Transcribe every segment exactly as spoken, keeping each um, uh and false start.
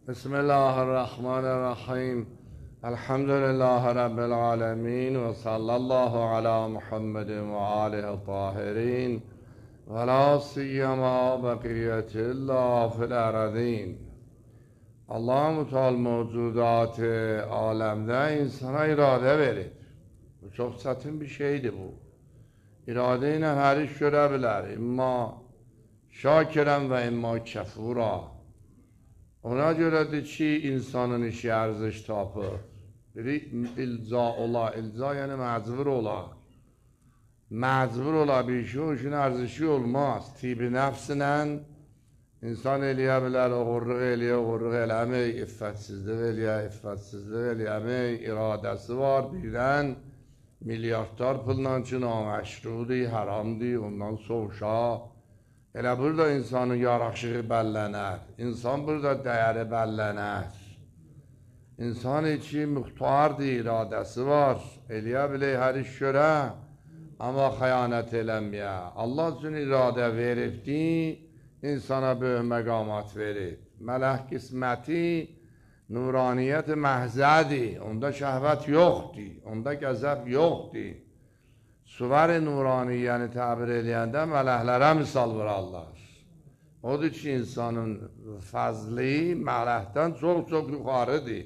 بسم الله الرحمن الرحیم. الحمد لله رب العالمین و صلی الله علی محمد و آله الطاهرین و لا سیما بقیت الله فی الارضین. Allah mutal mevcudat alemde insana irade verir. Bu çok çetin bir şeydi bu. İrade ile her iş görebilir. İmma şakiren ve imma kefura. Ona göredir ki insanın işi ərziş tapır. Biri ilza ola, ilza yani məcbur ola. Məcbur ola bir şey, o işin ərzişi olmaz. Tibi nəfsinlə insan eləyə bilər, oğurluq eləyə, oğurluq eləmək, iffətsizlik eləyə, iffətsizlik eləmək, iradəsi var. Birdən milyardlar pulla ki, naməşrudur, haramdır, ondan soğuşa. Elə burada insanın yaraşığı bəllənər. İnsan burada dəyəri bəllənər. İnsan için muhtardır, iradəsi var. Eləyə bilək hər iş görə, amma xəyanət eləməyə. Allah üçün iradə veribdi, insana böyük məqamat verib. Mələk qisməti nuraniyyət məhzədir. Onda şəhvət yoxdur, onda qəzəb yoxdur. Suvar nuraniyyəni təbir edəndə mələklərə misal vurarlar. Odur ki, insanın fəzli mələkdən çox-çox yuxarıdır.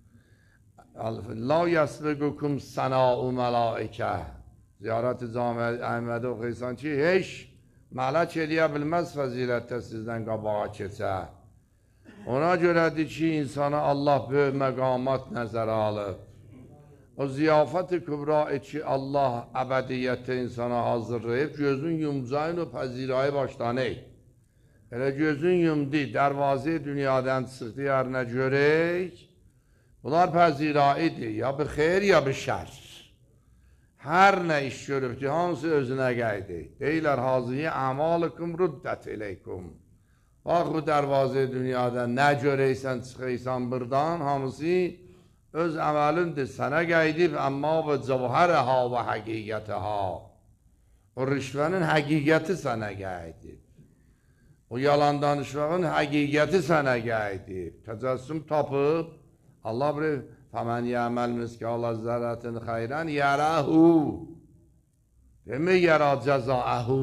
La yəsbiqukum səna'u mələikə. Ziyarət-i Cami Əhmədi oxuysan ki, heç mələk eləyə bilməz fəzilətdə sizdən qabağa keçər. Ona görədir ki, insana Allah böyük məqamat nəzərə alıb. O ziyafət-i kübra ki, Allah əbədiyyətdə insana hazırlayıb, gözün yumcayın o pəzirayı başlanır. Elə gözün yumdu, dərvazı dünyadan çıxdı yerinə görək. Bunlar pəziraidir, ya bir xeyr, ya bir şər. Hər nə iş görübdür, hamısı özünə qaydı. Deyilər, hazihi əmalıkum rüddət eləykum. Bax, bu dərvazı dünyadan nə görəksən, çıxıysan buradan, hamısı öz əməlindir, sənə qaydib, amma və cəvhərəha və həqiqətəha. O rüşvənin həqiqəti sənə qaydib. O yalan danışmağın həqiqəti sənə qaydib. Təcəssüm tapıb, Allah bilir, fəmən yəməl miskələ zərətin xeyrən yərəhu. Demək, yərə cəzaəhu.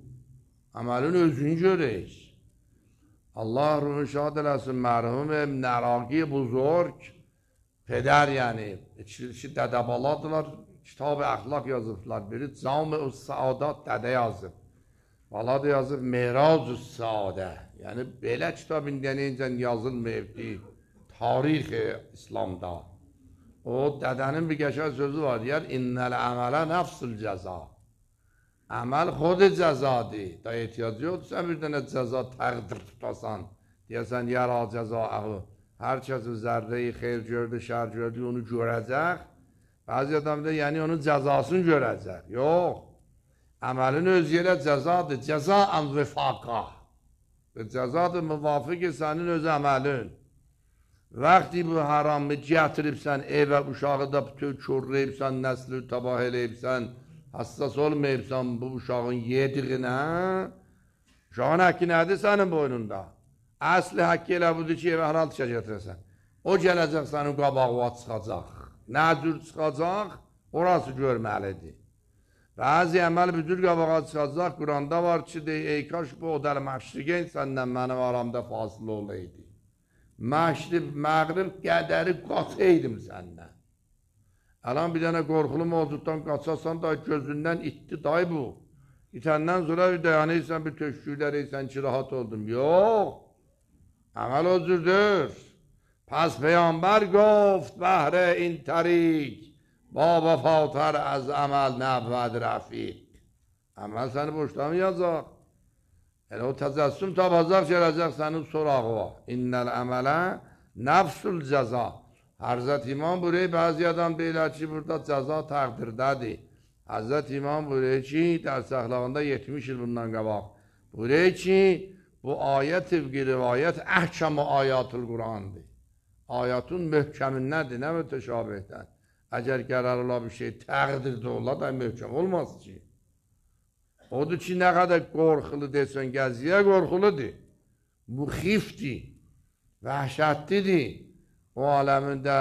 Əməlin özünü görək. Allah ruhu şad eləsin, mərhum ibn Əraqi buzurg, peder yani, ikisi dede baladılar, kitab-ı əxlaq yazıblar. Biri Cam-ı Saadat dədə yazıb. Bala da yazıb Merac-ı Saadə. Yəni, belə kitabın deneyincə yazılmayıbdı tarix-i İslamda. O, dədənin bir qəşəng sözü var, deyər, İnnəl əmələ nəfsül cəza. Əməl xod cəzadır. Da ehtiyacı yoxdur, sən bir dənə cəza təqdir tutasan. Deyəsən, yara cəzaəhu. Hər kəsin zərrəyi xeyr gördü, şər gördü, onu görəcək. Bəzi adam da, yəni onun cəzasını görəcək. Yox, əməlin öz yerə cəzadır. Cəza ən vifaqa. Cəzadır müvafiq sənin öz əməlin. Vaxti bu haramı gətiribsən, evə uşağı da bütün körləyibsən, nəsli tabah eləyibsən, hassas olmayıbsan bu uşağın yediğinə, uşağın həqqi nədir sənin boynunda? Əsli haqqı elə budur ki, evə haral dışa gətirəsən. O gələcək sənin qabağına çıxacaq. Nə cür çıxacaq, orası görməlidir. Bəzi əməl büdür qabağa çıxacaq, Quranda var ki, dey, ey kaş bu o dəl məşriqeyn səndən mənim aramda fasılı olaydı. Məşrib, məğrib qədəri qaçaydım səndən. Ələn bir dənə qorxulu mövcuddan qaçasan da gözündən itdi, day bu. İtəndən sonra bir dayanıysan, bir töşkülər eysən ki, rahat oldum. Yox. Əməl o cürdür. Pəs Peyyamber gofت بهر این طریق با وفاتر از əməl nəbvəd rəfiq. Əməl səni boşlamayacaq. Elə o təzəssüm tapacaq, gələcək sənin sorağı. İnnəl əmələ nəfsül cəza. Hərzət İmam buyuruyor, bəzi adam deyilər ki, burada cəza təqdirdədir. Həzrət İmam buyuruyor ki, dərs əxlaqında yetmiş il bundan qabaq. Buyuruyor ki, bu ayət-i rivayət əhkəm-i ayatül Qurandır. Ayatın möhkəminnədir, nə mütəşabihdən. Əgər qərar ola bir şey təqdirdə ola da möhkəm olmaz ki. Odur ki, nə qədər qorxulu desən, gəziyə qorxuludur. Bu xifdir. Vəhşətlidir. O aləmində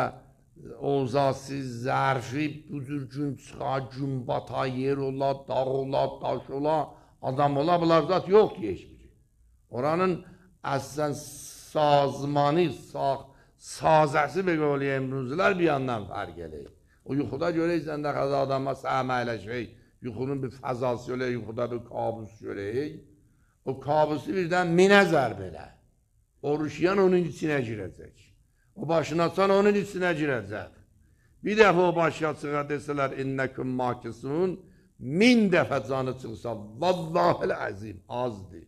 ovzası, zərfi, budur gün çıxar, gün bata, yer ola, dağ ola, daş ola, adam ola, bunlar zat yoxdur heç biri. Oranın əslən sazmanı, sağ, sazəsi bir qovli emruzlar bir yandan fərq eləyir. O yuxuda görəysən də xəzə adama səhmə eləşək, yuxunun bir fəzası öyle, yuxuda bir kabus görək. O kabusu birdən minə zərb elə. Oruçlayan onun içinə girəcək. O başını açan onun içinə girəcək. Bir dəfə o başı açığa desələr, innəkum makisun, min dəfə canı çıxsa, vallahil əzim, azdır.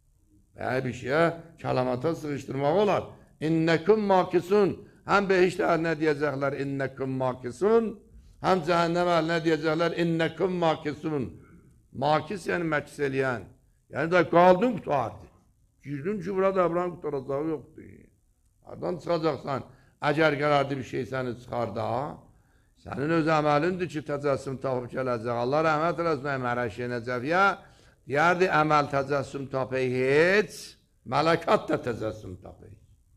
Və bir şeyə, kəlamata sığışdırmaq olar. İnnəkum makisun, həm behişt əhlinə deyəcəklər, innəkum makisun, həm cəhənnəm əhlinə deyəcəklər, innəkum makisun. Makis yəni məkis eləyən. Yəni da qaldın qutardı. Girdin ki, burada Abraham qutaracağı yoxdur. Oradan çıxacaqsan, əgər qərardı bir şey səni çıxar da, sənin öz əməlindir ki, təcəssüm tapıb gələcək. Allah rəhmət eləsin, mərəş yenəcək ya, deyərdi, əməl təcəssüm tapıb heç, mələkat da təcəssüm tapıb.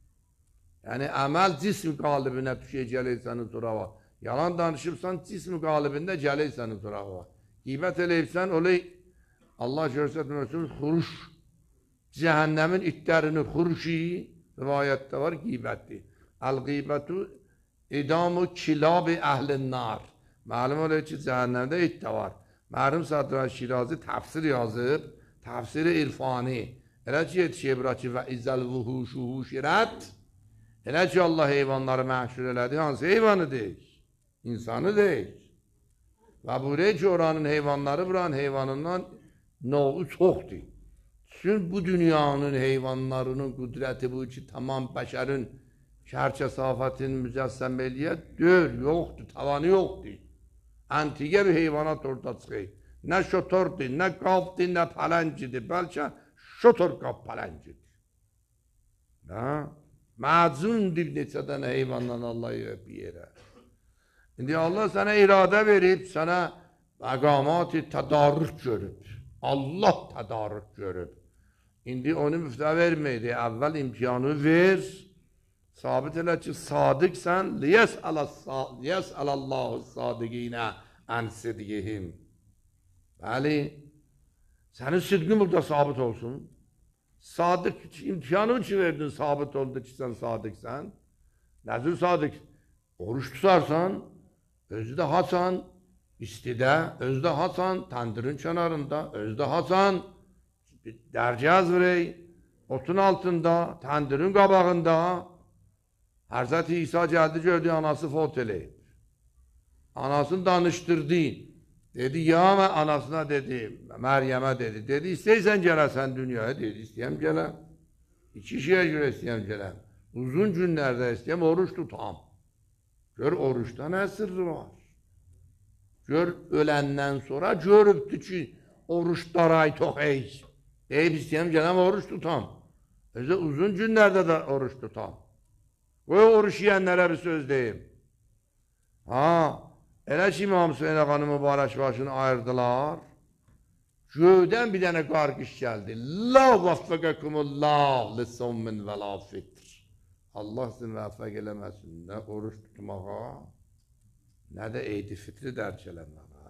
Yəni, əməl cism qalibinə düşək gələk sənin turağa. Yalan danışıbsan, cism qalibində gələk sənin turağa. Qeybət eləyibsən, olay, Allah görsətməsin, xuruş, cəhənnəmin itlərini xuruşi, rivayətdə var, qeybətdir. Əl-qeybətu idamu kilab-i əhlin nar. Məlum olur ki, cəhənnəmdə it də var. Mərhum Sadran Şirazi təfsir yazıb, təfsiri irfani. Elə ki, yetişib ki, və izzəl vuhuşuhu şirət. Elə ki, Allah heyvanları məhşur elədi, hansı heyvanı deyil? İnsanı deyil. Və buraya ki, oranın heyvanları buranın heyvanından noğu çoxdur. Çünki bu dünyanın heyvanlarının qüdrəti bu ki, tamam bəşərin şər-kəsafətini mücəssəm eləyə, dör, yoxdur, tavanı yoxdur. Antiqə bir heyvanat orada çıxır. Nə şotordur, nə qavdır, nə pələncidir. Bəlkə şotor qav pələncidir. Məzundur neçə dənə heyvandan Allah yöp yerə. İndi Allah sənə iradə verib, sənə məqamat-ı tədarrük görüb. Allah tədarrük görüb. İndi onu müftə verməydi. Əvvəl imkanı ver. Sabit elə ki, sadıqsən, liyəsəlallahu sadiqinə ən sidqihim. Bəli, sənin sidqin burada sabit olsun. Sadıq, imkanı ki verdin, sabit oldu ki, sən sadıqsən. Nəzir sadık? Oruç tutarsan, özü də haçan, istidə, özü də haçan, təndirin kənarında, özü də haçan, dərcəz verək, otun altında, təndirin qabağında, Hərzət İsa gəldi, gördü, anası fot eləyib. Anasını danışdırdı. Dedi, ya mən anasına dedi, Məryəmə dedi. Dedi, istəysən gələsən dünyaya, dedi, istəyəm gələm. İki şeyə görə istəyəm gələm. Uzun günlərdə istəyəm, oruç tutam. Gör, oruçda nə sırrı var? Gör, öləndən sonra görübdü ki, oruçlar ay tox ey. Deyib, istəyəm gələm, oruç tutam. Özə uzun günlərdə də oruç tutam. Qoy oruç yiyənlərə bir söz deyim. Ha, elə ki, İmam Hüseyin ağanın mübarək başını ayırdılar. Göydən bir dənə qarqış gəldi. La vaffəqəkumullah lissommin və la fitr. Allah sizin vəffəq eləməsin. Nə oruç tutmağa, nə də eydi fitri dərk eləməyə.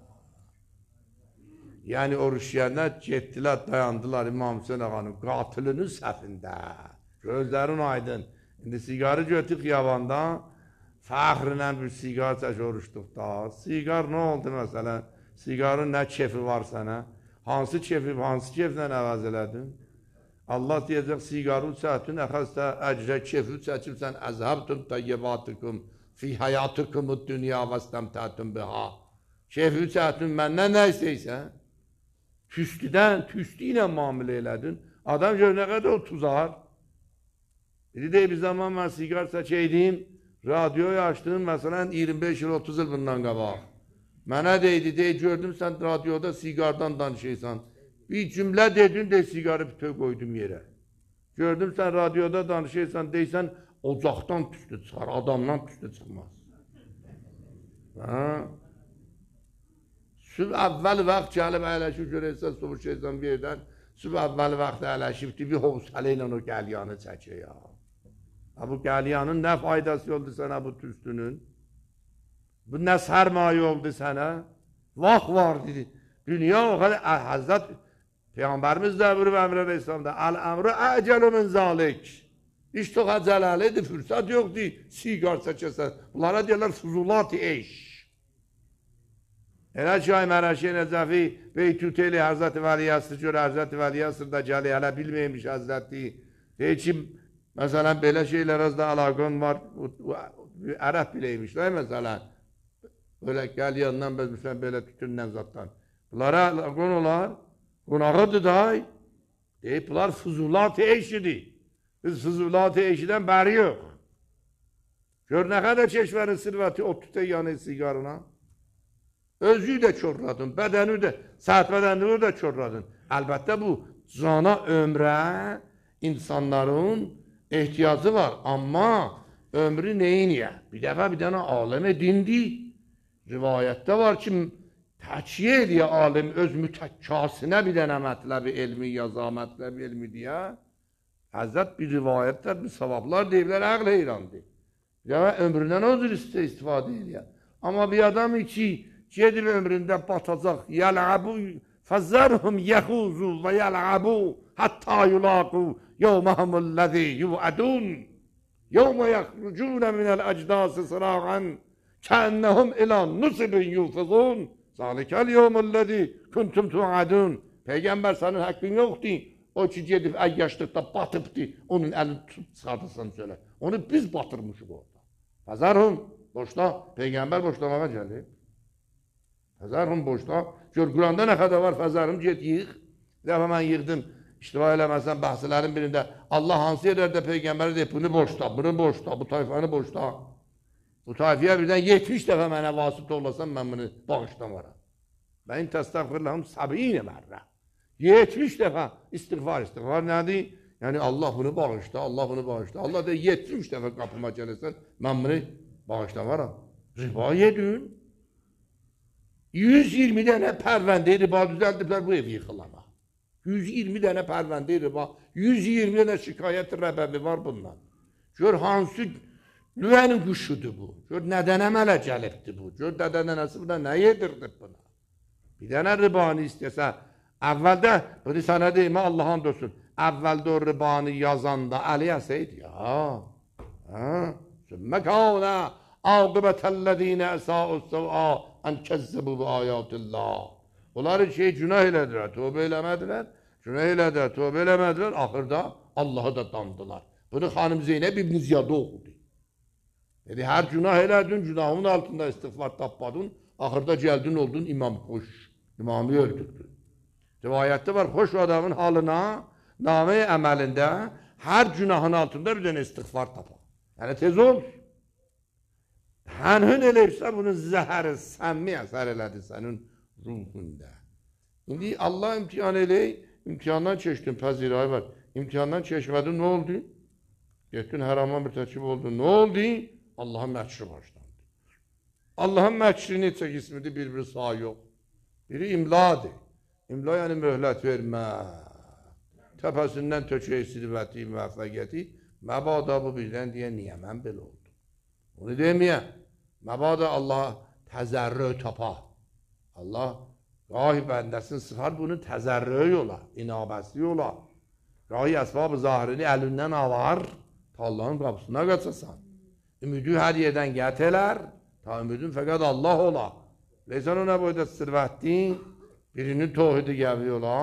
Yəni, oruç yiyənlər getdilər, dayandılar İmam Hüseyin ağanın qatilinin səfində. Gözlərin aydın. İndi sigarı götür xiyabanda, fəxrlə bir sigar çək oruçduqda. Sigar nə oldu məsələn? Sigarın nə kefi var sənə? Hansı kefi, hansı keflə əvəz elədin? Allah deyəcək, sigarı çəkdin, əxəstə əcrə kefi çəkibsən, əzhəbtüm təyyibatikum, fi həyatıkumud dünya vəstəmtətüm biha. Kefi çəkdin, məndən nə istəysən? Tüstüdən, tüstü ilə müamilə elədin. Adam gör nə qədər o tuzar. Dedi, deyib, bir zaman mən sigar çəkəydim, radioyu açdım, məsələn, iyirmi beş il, otuz il bundan qabaq. Mənə deydi, deyib, gördüm, sən radioda sigardan danışıysan. Bir cümlə dedin, deyib, sigarı bütöv qoydum yerə. Gördüm, sən radioda danışıysan, deysən, ocaqdan tüstü çıxar, adamdan tüstü çıxmaz. Süb əvvəl vaxt gəlib əyləşib görəksə, soruşaysan bir yerdən, süb əvvəl vaxt əyləşibdi, bir hovsələ ilə o gəlyanı çəkir ya. Ha, bu qəlyanın nə faydası oldu sənə bu tüstünün? Bu nə sərmayə oldu sənə? Vaxt var dedi. Dünya o kadar Hazret Peygamberimiz de buyuruyor Emre Aleyhisselam'da el-emru ecelu min zalik. İş çok aceleliydi, fırsat yoktu. Sigar seçesen. Bunlara diyorlar fuzulat-ı eş. Elə Şah Mərəşi Nəcəfi Beytüteli Hazreti Vəliyasır gör, Hazreti Vəliyasır da gəli, hələ bilməymiş Hazreti. Deyir ki, məsələn, belə şeylər az da əlaqən var, ərəb biləymiş, değil məsələn? Böyle gəl yanından bezmişsən, belə tütündən zatdan. Bunlara əlaqən olar, qonağıdır da, deyib, bunlar fuzulat-ı eşidir. Biz fuzulat-ı eşidən bəri yox. Gör, nə qədər keşvərin sirvəti o tütə yanı sigarına. Özü də çorladın, bədəni də, səhət bədənini də çorladın. Əlbəttə bu cana ömrə insanların ehtiyacı var. Amma ömrü neyin ya? Bir dəfə bir dənə aləmə dindi. Rivayətdə var ki, təkiyə ediyə alim öz mütəkkasına bir dənə mətləbi elmi yaza, mətləbi elmi deyə. Həzrət bir rivayətlər, bir savablar deyiblər, əql heyrandır. Bir dəfə ömründən o cür istifadə edir. Amma bir adam ki, gedir ömründə batacaq. Yəl'abu fəzzərhum yəxuzu və yəl'abu hatta yulaqu yevməhumulləzi yuvədun yevmə yəxrucunə minəl əcdası sırağən kənnəhum ilan nusibin yufizun zalikəl yevməlləzi kuntum tuadun. Peygamber sənin haqqın yoxdur. O ki gedib əyyəşlikdə batıbdır. Onun əlini tut çıxardırsan söyle. Onu biz batırmışıq orada. Fəzzərhum boşda. Peygamber boşlamağa gəlir. Fəzərhum boşda. Gör, Quranda nə qədər var fəzərhum, get yığ. Bir dəfə mən yığdım, iştifa eləməsən bəhsələrin birində. Allah hansı yerlərdə Peyğəmbəri deyib, bunu boşda, bunu boşda, bu tayfanı boşda. Bu tayfiyə birdən yetmiş dəfə mənə vasitə olasam, mən bunu bağışlamaram. Mən təstəğfirləhum səbiyinə mərrə. yetmiş dəfə istiğfar, istiğfar nədir? Yəni Allah bunu bağışla, Allah bunu bağışla. Allah da yetmiş dəfə qapıma gəlirsən, mən bunu bağışlamaram. Riba yedin. yüz iyirmi dənə pərvəndə riba düzəldiblər bu ev yıxılana. yüz iyirmi dənə pərvəndə riba, yüz iyirmi dənə şikayət rəbəbi var bundan. Gör, hansı lüvənin quşudur bu. Gör, nədən əmələ gəlibdir bu. Gör, dədə nənəsi buna nə yedirdir buna. Bir dənə ribanı istəsə, əvvəldə, bunu sənə deyimə Allah'ın dostun, əvvəldə o ribanı yazanda Əli əsəydi ya. Sümmə kavnə aqibətəllədinə əsəussəvə ən kəzzəbu bi ayatillah. Onlar şey günah elədilər, tövbə eləmədilər, günah elədilər, tövbə eləmədilər, axırda Allah'ı da dandılar. Bunu xanım Zeynəb İbn Ziyadə oxudu. Dedi, hər günah elədin, günahın altında istiğfar tapmadın, axırda gəldin oldun imam xoş, imamı öldürdün. Rivayətdə var, xoş adamın halına, namə əməlində hər günahın altında bir dənə istiğfar tapar. Yəni tez ol. Hənhün eləyibsə bunun zəhəri səmmi əsər elədi sənin ruhunda. İndi Allah imtihan eləyək, imtihandan keçdin, pəzirayı var. İmtihandan keçmədin, nə oldu? Getdin, hərama mürtəkib oldun, nə oldu? Allahın məkri başlandı. Allahın məkri neçə qismidir, bir-biri sağ yox. Biri imladır. İmla yəni möhlət vermə. Təpəsindən tökək sirvəti, müvəffəqiyyəti. Məbada bu birdən deyə, niyə mən belə oldum? Onu deməyə, məbada Allah təzərrü tapa. Allah gahi bəndəsin sıxar bunu təzərrü yola, inabəsi yola. Gahi əsbab-ı zahirini əlindən alar, ta Allahın qapısına qaçasan. Ümidi hər yerdən qət elər, ta ümidin fəqət Allah ola. Leysən ona boyda sirvətdin, birinin tohidi gəvi ola.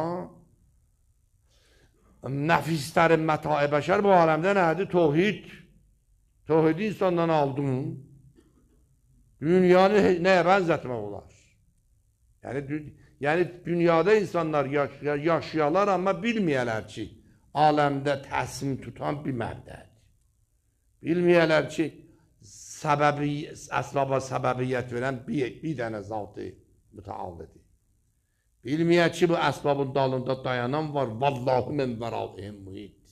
Nəfislərin mətai bəşər bu aləmdə nədir? Tohid. Tohidi insandan aldın. Dünyanı nəyə bənzətmək olar? Yəni, yəni dünyada insanlar yaşay yaşayalar, amma bilməyələr ki, aləmdə təsim tutan bir məbdədir. Bilməyələr ki, səbəbi, əsbaba səbəbiyyət verən bir, bir dənə zatı mütəallidir. Bilməyək ki, bu əsbabın dalında dayanan var. Vallahi mən vəralihim mühid.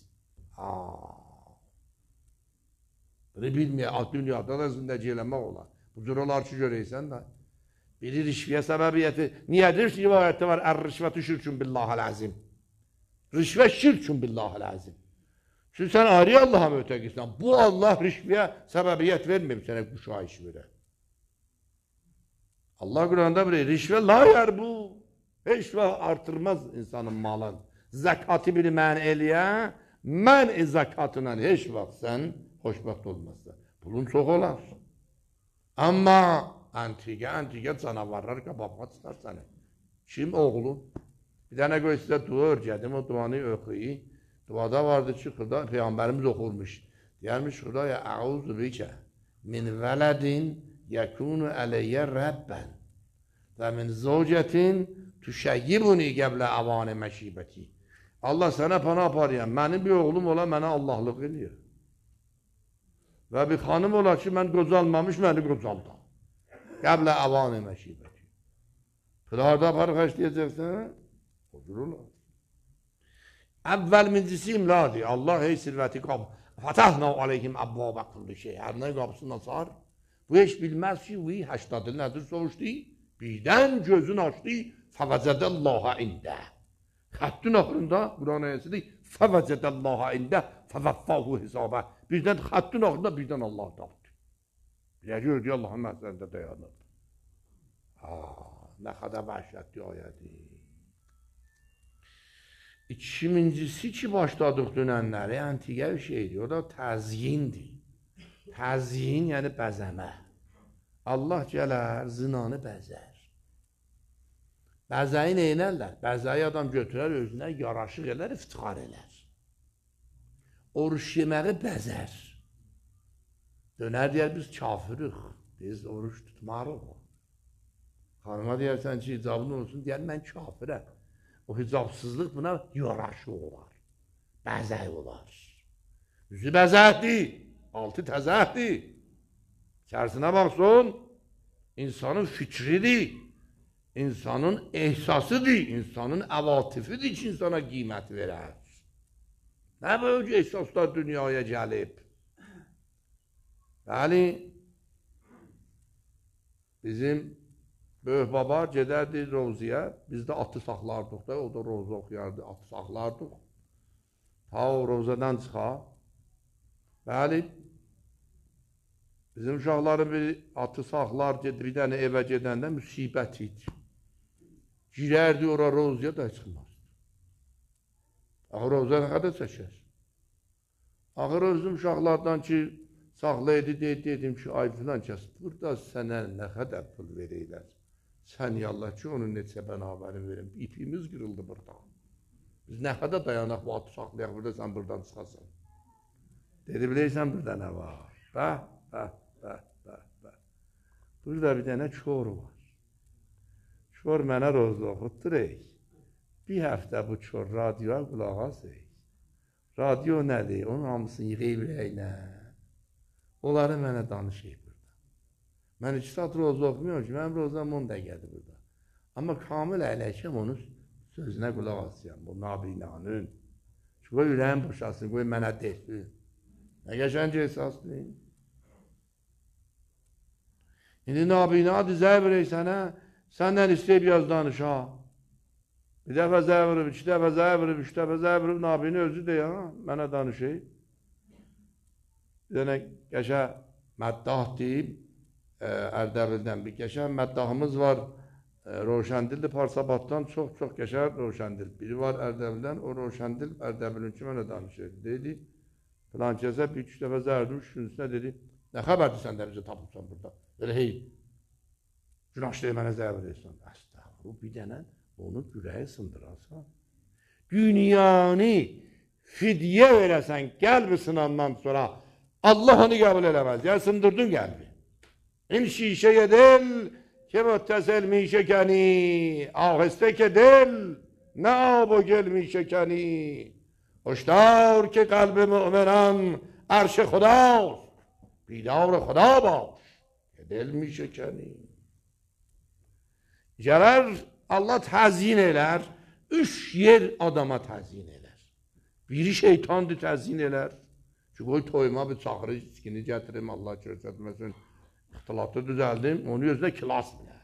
Bunu bilməyək, dünyada da zindəci eləmək olar. Bu cür olar ki, görəysən də. Biri rişviyə səbəbiyyəti. Niyədir ki, rivayətdə var, ər-rişvətü şirkün billahəl-əzim. Rişvə şirkün billahəl-əzim. Çünki sən ayrı Allaha mütəqqisən. Bu Allah rişviyə səbəbiyyət verməyib sənə bu şahiş verə. Allah Quranda bilir, rişvə la yer bu. Heç vaxt artırmaz insanın malın. Zəkatı bir mən eləyə, mən zəkatından heç vaxt sən xoşbəxt olmazsa. Pulun çox olar. Amma antiqə, antiqə canavarlar qabaqma çıxar sənə. Kim oğlu? Bir dənə qoy sizə dua örgədim, o duanı oxuyun. Duada vardı ki, Xuda, Peyğəmbərimiz oxurmuş. Deyərmiş, Xudaya, əuzu bikə min vələdin yəkunu əleyyə rəbbən və min zovcətin tüşəyyibuni qəblə avani məşibəti. Allah sənə pana aparıyam, mənim bir oğlum ola, mənə Allahlıq eləyir. Və bir xanım ola ki, mən qocalmamış, məni qocalda. Qəblə avani məşibəti. Pılarda aparıq əşləyəcəksən, odur olar. Əvvəl mincisi imladır. Allah ey sirvəti qab. Fatahna aleyhim əbbabə kulli şey. Hər nə qapısını açar. Bu heç bilməz ki, bu həştadı nədir soruşdu? Birdən gözün açdı. Fəvəcədəllaha ində. Xəttün axırında Quran ayəsidir. Fəvəcədəllaha ində fəvəffahu hesabə. Birdən xəttün axırında birdən Allah tapdı. Bilə gördü Allahın məhzərində dayanır. Nə qədər vəhşətli ayədir. İkincisi ki başladıq dünənləri, antiqə bir şeydir, o da təzyindir. Təzyin, yəni bəzəmə. Allah gələr, zinanı bəzər. Bəzəyi neynərlər? Bəzəyi adam götürər, özünə yaraşıq elər, iftixar elər. Oruç yeməyi bəzər. Dönər deyər, biz kafirik, biz oruç tutmarıq. Xanıma deyərsən ki, icabın olsun, deyər, mən kafirəm. O hicabsızlıq buna yaraşı olar, bəzək olar. Üzü bəzəkdir, altı təzəkdir. İçərisinə baxsın, insanın fikridir, insanın ehsasıdır, insanın əvatifidir ki, insana qiymət verər. Nə böyük ehsaslar dünyaya gəlib? Bəli, bizim böyük baba gedərdi Roziyə, biz də atı saxlardıq da, o da Roza oxuyardı, atı saxlardıq. Ta o Rozadan çıxar. Bəli, bizim uşaqların bir atı saxlar, bir dənə evə gedəndə müsibət idi. Girərdi ora Roziyə da çıxmazdı. Axı Roza nə qədər çəkər? Axı özüm uşaqlardan ki, saxlaydı, dedim ki, ay filan kəs, burada sənə nə qədər pul verəylər? Sən yallah ki, onun neçə bənabərin verim. İpimiz qırıldı burada. Biz nə qədər dayanaq bu atı saxlayaq, burada sən buradan çıxasan. Dedi, biləysən burada nə var? Bəh, bəh, bəh, bəh, bəh. Burada bir dənə kör var. Kör mənə rozda oxutdur, ey. Bir həftə bu kör radioya qulaq as, ey. Radio nədir? Onun hamısını yığıb əylə. Onları mənə danışıyıb. Mən iki saat roza oxumuyorum ki, mənim rozam on dəqiqədir burada. Amma kamil əyləşəm onun sözünə qulaq asıyam, bu nabinanın. Ki, qoy ürəyim boşasın, qoy mənə desin. Nə qəşəng esasdır. İndi nabinadır, zəy verək sənə, səndən istəyib yaz danışa. Bir dəfə zəy verib, iki dəfə zəy verib, üç dəfə zəy verib, nabini özü de ya, mənə danışayım. Bir dənə qəşə məddah deyib, Ərdəbildən bir qəşəng məddahımız var, Roşandildir, Parsabatdan çox-çox qəşəng Roşandil. Biri var Ərdəbildən, o Roşandil Ərdəbilin ki, mənə danışır. Dedi, filan kəsə bir üç dəfə zərdi, üçüncüsünə dedi, nə xəbərdir sən dərəcə tapıbsan burada? Dedi, hey, günahşıya mənə zər verirsən. Əstəğfurullah, bir dənə onu ürəyə sındırasan. Dünyanı fidyə verəsən qəlbi sınandan sonra Allah onu qəbul eləməz. Ya sındırdın qəlbi. این شیشه دل که متصل می شکنی آهسته که دل نه آب و گل می شکنی هشدار که قلب مؤمنان عرش خداست بیدار خدا باش که دل می şekeni. Gələr Allah təzyin elər, üç yer adama təzyin elər. Biri şeytandır təzyin elər. Ki qoy toyuma bir çaxırı içkini gətirim, Allah göstərməsin. İxtilatı düzəldim, onu özünə kilas bilər.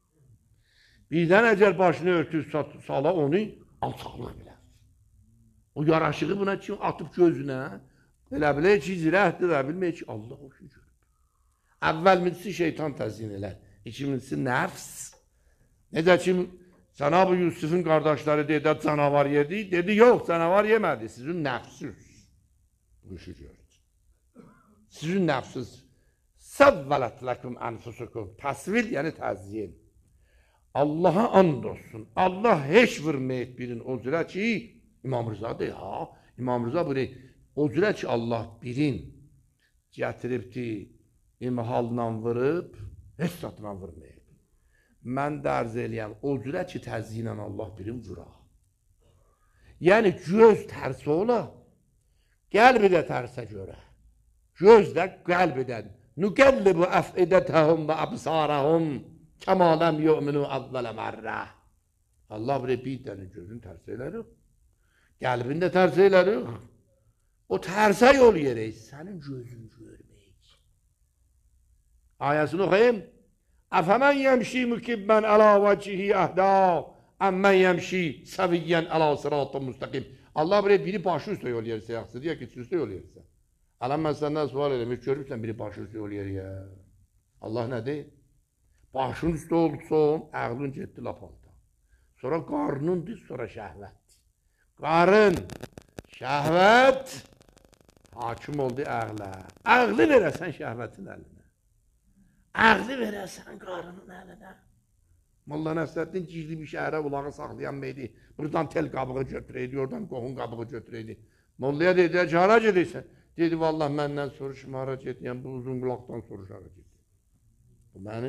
Birdən əgər başını örtüb sala onu alçaqlıq bilər. O yaraşığı buna kim atıb gözünə? Elə bilə ki, zirəhdir və bilmək ki, Allah o ki görür. Əvvəlmincisi şeytan təzyin elər. İkincisi nəfs. Necə ki, Cənab-ı Yusufun qardaşları dedi, canavar yedi. Dedi, yox, canavar yemədi. Sizin nəfsiniz. Bu işi gördü. Sizin nəfsiz. Səvvələt ləkum ənfusukum. Təsvil, yəni təzyin. Allaha and olsun. Allah heç vurmayıb birin o cürə ki, İmam Rıza deyir, ha? İmam Rıza buraya, o cürə ki, Allah birin gətiribdi, imhalla vurub, heç satla vurmayıb. Mən də arz eləyəm, o cürə ki, təzyilə Allah birin vura. Yəni, göz tərsi ola, qəlbi də tərsə görə. Göz də qəlbidən. Nüqəllibu əfidətəhum və əbsarəhum kəmaləm yu'minu əvvələ mərrə. Allah buraya bir dənə gözün tərsi elərik. Qəlbin də tərsi elərik. O tərsə yol yerək, sənin gözün görməyik. Ayəsini oxuyayım. Əfəmən yəmşi mükibmən əla vəcihi əhdə, əmmən yəmşi səviyyən əla sıratın müstəqim. Allah buraya biri başı üstə yol yersə, yaxşı deyək ki, üstə yol yersə. Ələm mən səndən sual edəm, heç görürsən biri başı üstə yol yeriyə. Allah nə deyir? Başın üstə olsun, əqlın getdi lapalda. Sonra qarnın düz, sonra şəhvət. Qarın, şəhvət, hakim oldu əqlə. Əqli verəsən şəhvətin əlinə. Əqli verəsən qarının əlinə. Molla Nəsrəddin gizli bir şəhərə ulağı saxlayan meydi. Buradan tel qabığı götürəydi, oradan qohun qabığı götürəydi. Mollaya dedi ki, hara gedirsən? Dedi, vallah məndən soruşma, hara gedirəm, bu uzun qulaqdan soruş, hara gedir. Bu məni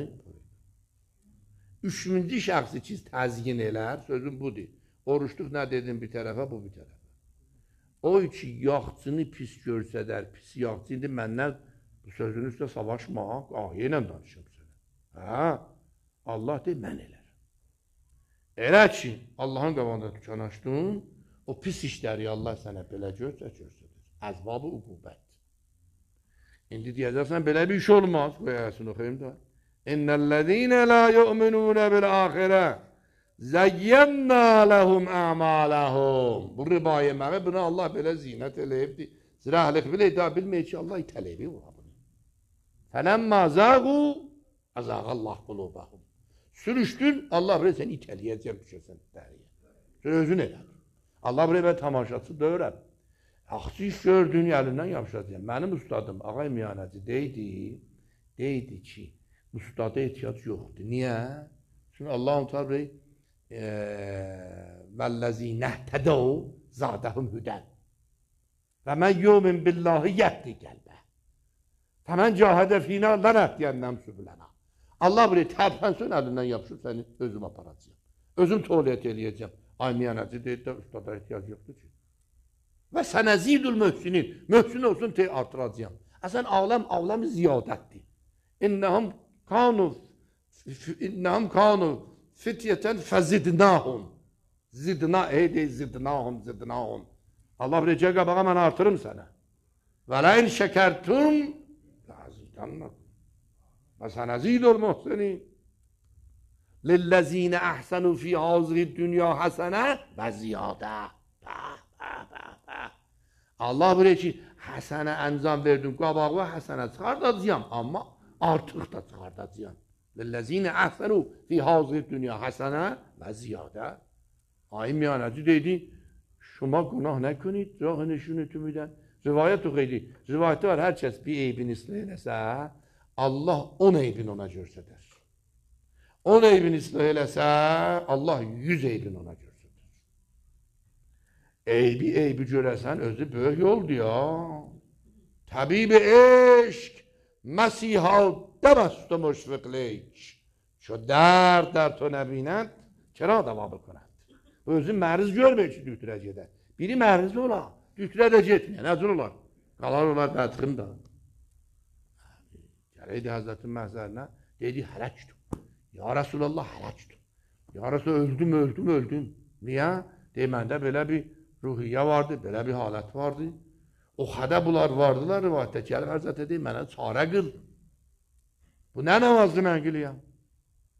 üçüncü şəxsi ki, təzyin elər, sözüm budur. Oruçluq nə dedim bir tərəfə, bu bir tərəfə. O ki, yaxçını pis görsədər, pis yaxçı, indi məndən bu sözün üstə savaşma, qahiyə ilə danışım sənə. Hə, Allah deyir, mən elər. Elə ki, Allahın qabağında tükan açdın, o pis işləri Allah sənə belə görsə, görsədir. Əzbabı uqubət. İndi deyəcəksən, belə bir iş olmaz. Qoyasını oxuyayım da. İnnəl-ləzīnə lə yu'minunə bil-əxirə zəyyənnə ləhum əmaləhum. Bu riba yeməği, bunu Allah belə zinət eləyibdir. Zirəhlik biləydə, bilməyək ki, Allah itələbi var bunu. Fələmmə zəğu, əzəğəlləh qulubəhum. Sürüşdün, Allah buraya səni itələyəcəm, düşəsən dəriyə. Sən özün elə. Allah buraya mən tamaşası döyürəm. Yaxşı iş gördüyün əlindən yapışacaq. Mənim ustadım, Ağay Miyanəci deydi, deydi ki, ustada ehtiyac yoxdur. Niyə? Çünki Allah-u Teala bəy vəl-ləzīnə tədəv zadəhum hüdən və mən yumin billahi yəhdi qəlbə və mən cahidə finə lənəhdiyənnəm sübülənə. Allah buraya tərpənsin, əlindən yapışıb səni özüm aparacaq. Özüm tuvalet eləyəcəm. Ay Miyanəci deydi də ustada ehtiyac yoxdur ki. Və sənəzidül möhsinin, möhsin olsun te artıracağım. Əsən ağlam, ağlamı ziyadətdir. İnnəhəm kanu, innəhəm kanu fityətən fəzidnəhum. Zidna, ey dey zidnəhum, zidnəhum. Allah biləcək qabağa mən artırım sənə. Və ləyin şəkərtum, əzidannəkum. Və sənəzidül möhsinin. Lilləzinə əhsənu fi hazri dünya həsənə və ziyadə. Allah buraya ki, həsənə ənzam verdim, qabağı həsənə çıxardacağım, amma artıq da çıxardacağım. Lilləzinə əhsənu fi hazir dünya həsənə və ziyadə. Ay Miyanəci dedi, şuma günah nə kunid, rah nişun tümüdən. Rivayət oxuydu, rivayətdə var, hər kəs bir eybini islah eləsə, Allah on eybini ona görsədər. on eybini islah eləsə, Allah yüz eybini ona görsədər. Eybi eybi görəsən, özü böyük yoldur ya. Təbib-i eşq, Məsihə dəməstü müşfiqlik. Şu dərd در تو نبیند چرا دوا بکند. Özü məruz görmür ki, düktürə gedə. Biri məruz olar, düktürə də getməyən, nəzir olar. Qalar olar bədxim da. Gələydi Həzrətin məhzərinə, dedi, hələkdüm. Ya Rasulallah, hələkdüm. Ya Rasulallah, öldüm, öldüm, öldüm. Niyə? Deyir, məndə belə bir ruhiyyə vardı, belə bir halət vardı. O xədə bunlar vardılar, rivayətdə gəlib Həzrət deyir, mənə çarə qıl. Bu nə namazdı mən qılıyam?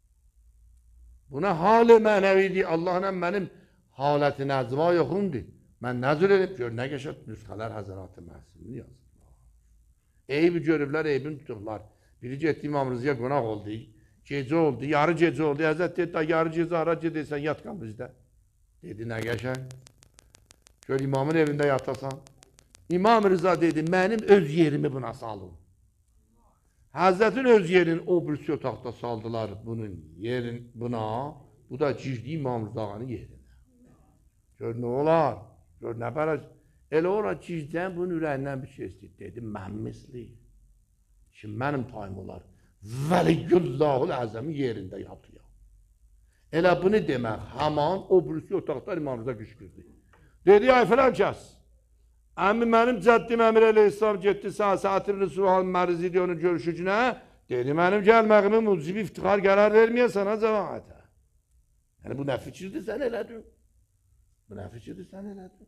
Bu nə hal-i mənəvidir, Allahla mənim haləti nəzva yoxumdur. Mən nəzir edib gör, nə qəşət nüsxələr Həzərat-ı Məhsumunu yazırlar. Eybi görüblər, eybini tutublar. Biri getdi İmam Rızıya qonaq oldu. Gecə oldu, yarı gecə oldu. Həzət dedi, da yarı gecə hara gedəysən, yat qal bizdə. Dedi, nə qəşək? Gör, imamın evində yatasan. İmam Rıza dedi, mənim öz yerimi buna salın. Həzrətin öz yerini o birisi otaqda saldılar bunun yerin buna. Bu da girdi İmam Rıza'nın yerinə. Gör, nə olar? Gör, nə bərəc? Elə olar, girdən bunun ürəyindən bir şey istəyir. Dedi, mən misli. Şimdi mənim tayım olar. Vəliyullahul Əzəmin yerində yatıyor. Elə bunu demək, haman o birisi otaqda İmam Rıza qışqırdı. Dedi, ay filan kəs. Əmi mənim cəddim Əmir Əleyhisselam getdi Səhət ibn Suhal Mərzi diyor onun görüşücünə. Dedi, mənim gəlməğimi mucibi iftixar qərar verməyəsən ha cəmaətə. Yəni bu nə fikirdir sən elədin? Bu nə fikirdir sən elədin?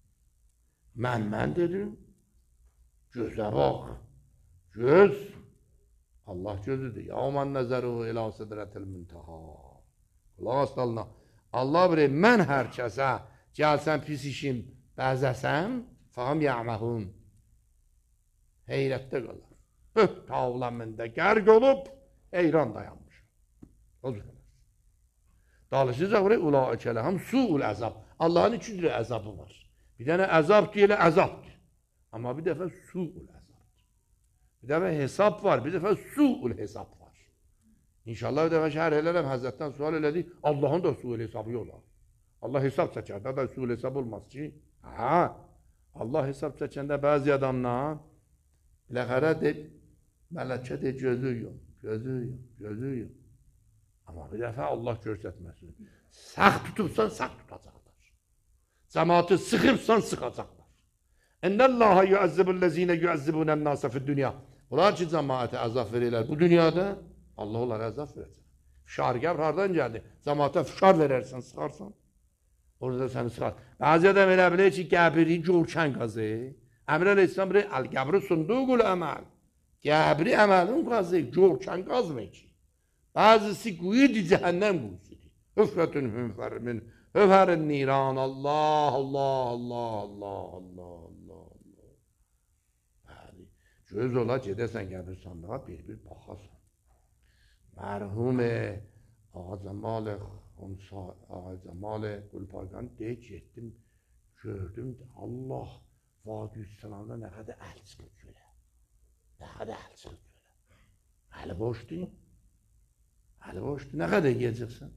Mən, mən dedim. Gözə bax. Göz. Allah gözüdür. Ya man nəzəruhu ilə sidratil müntaha. Qulaq asdalına. Allah bilir, mən hər kəsə gəlsən pis işim bəzəsəm, faham ya'məhun. Heyrətdə qalır. Öh, tavlamında gərq olub, heyran dayanmış. O zaman. Dalışacaq buraya, ulaikələhəm su'ul əzab. Allahın iki cürə əzabı var. Bir dənə əzab deyilə əzabdır. Amma bir dəfə su'ul əzabdır. Bir dəfə hesab var, bir dəfə su'ul hesab var. İnşallah bir dəfə şərh elərim, Həzrətdən sual elədik, Allahın da su'ul hesabı olar. Allah hesab çəkər, da da su'ul hesab olmaz ki. Ha, Allah hesab çəkəndə bəzi adamlar biləxərə de, mələkə de gözü yum, gözü yum, gözü yum. Amma bir dəfə Allah görsətməsin. Sağ tutubsan, sağ tutacaqlar. Cəmaatı sıxıbsan, sıxacaqlar. Ennəllaha yuəzzibullezine yuəzzibunən-nasa fid-dünya. Onlar ki, cəmaatı əzab verirlər. Bu dünyada Allah onlara əzab verəcək. Fişargər hardan gəldi? Cəmaata fişar verərsən, sıxarsan. Orada səni sıxar. Bəzi adam elə bilir ki, qəbri görkən qazı. Əmr Əleyhisselam bilir, əl-qəbri sunduqul əməl. Qəbri əməlin qazı, görkən qazmır ki. Bazısı quyudur, cəhənnəm quyusudur. Hüfrətün hünfərimin, hüfərin niran, Allah, Allah, Allah, Allah, Allah, Allah, Allah. Bəli, göz ola gedəsən qəbir sandığa bir-bir baxasan. Mərhum Ağa Cəmal Ağa Cəmal Qulparqan deyək, getdim, gördüm, Allah, Vadi-Üstəlamda nə qədər əl çıxır gölə. Nə qədər əl çıxır gölə. Əli boşdur. Əli boşdur, nə qədər yiyəcəksən?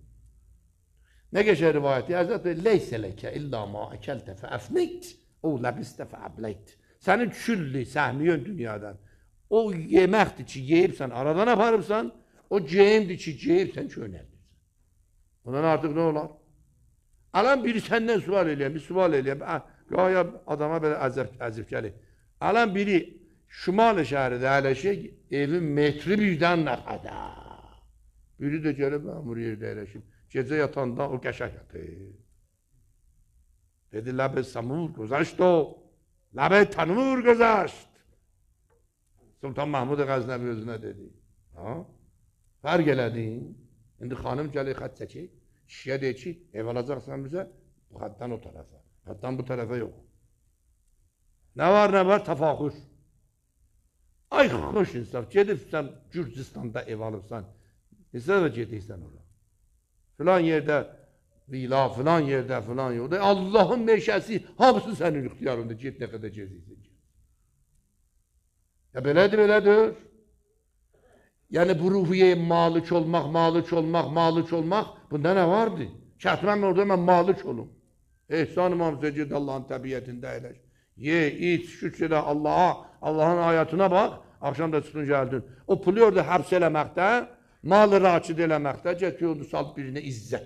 Nə qəşək rivayəti? Həzrət Bey, leysə ləkə illa ma əkəltə fəəfnəyt, o ləbistə fəəbləyt. Sənin küllü, səhmiyön dünyadan. O yeməkdir ki, yeyibsən, aradan aparıbsan, o geyimdir ki, geyibsən, könəldirsən. Ondan artıq nə olar? Alan biri səndən sual eləyəm, bir sual eləyəm. Qaya adama belə əzib gəlir. Alan biri Şimal-ı şəhəridə ələşək, evin metri birdən nə qədər. Biri də gəlib, mən buraya yerdə ələşim. Gecə yatanda o qəşək yatır. Dedi, ləbə samur gözaşt o, ləbə tanımur gözaşt. Sultan Mahmud Qəznəvi özünə dedi. Fərq elədin. İndi xanım gəlir xət çəkir. Kişiyə deyir ki, ev alacaqsan bizə, bu xətdən o tərəfə. Xətdən bu tərəfə yox. Nə var, nə var? Təfaxür. Ay, xoş insaf. Gedibsən, Gürcistanda ev alıbsan. Nesə də gedirsən ora. Filan yerdə vila, filan yerdə, filan yerdə. Allahın meşəsi, hamısı sənin ixtiyarında. Get nə qədər gedirsən. Ya belədir, belədir. Yəni bu ruhiyyəyə malik olmaq, malik olmaq, malik olmaq, bunda nə vardı? Kətmən orada mən malik olum. Ehsan İmam Zəcid Allahın təbiyyətində əyləş. Ye, iç, şükür elə Allaha, Allahın ayətine bax, akşam da çıxın gəldin. O pulu orada həbs eləməkdə, malı rakid eləməkdə, gətiyordu sal birinə izzət.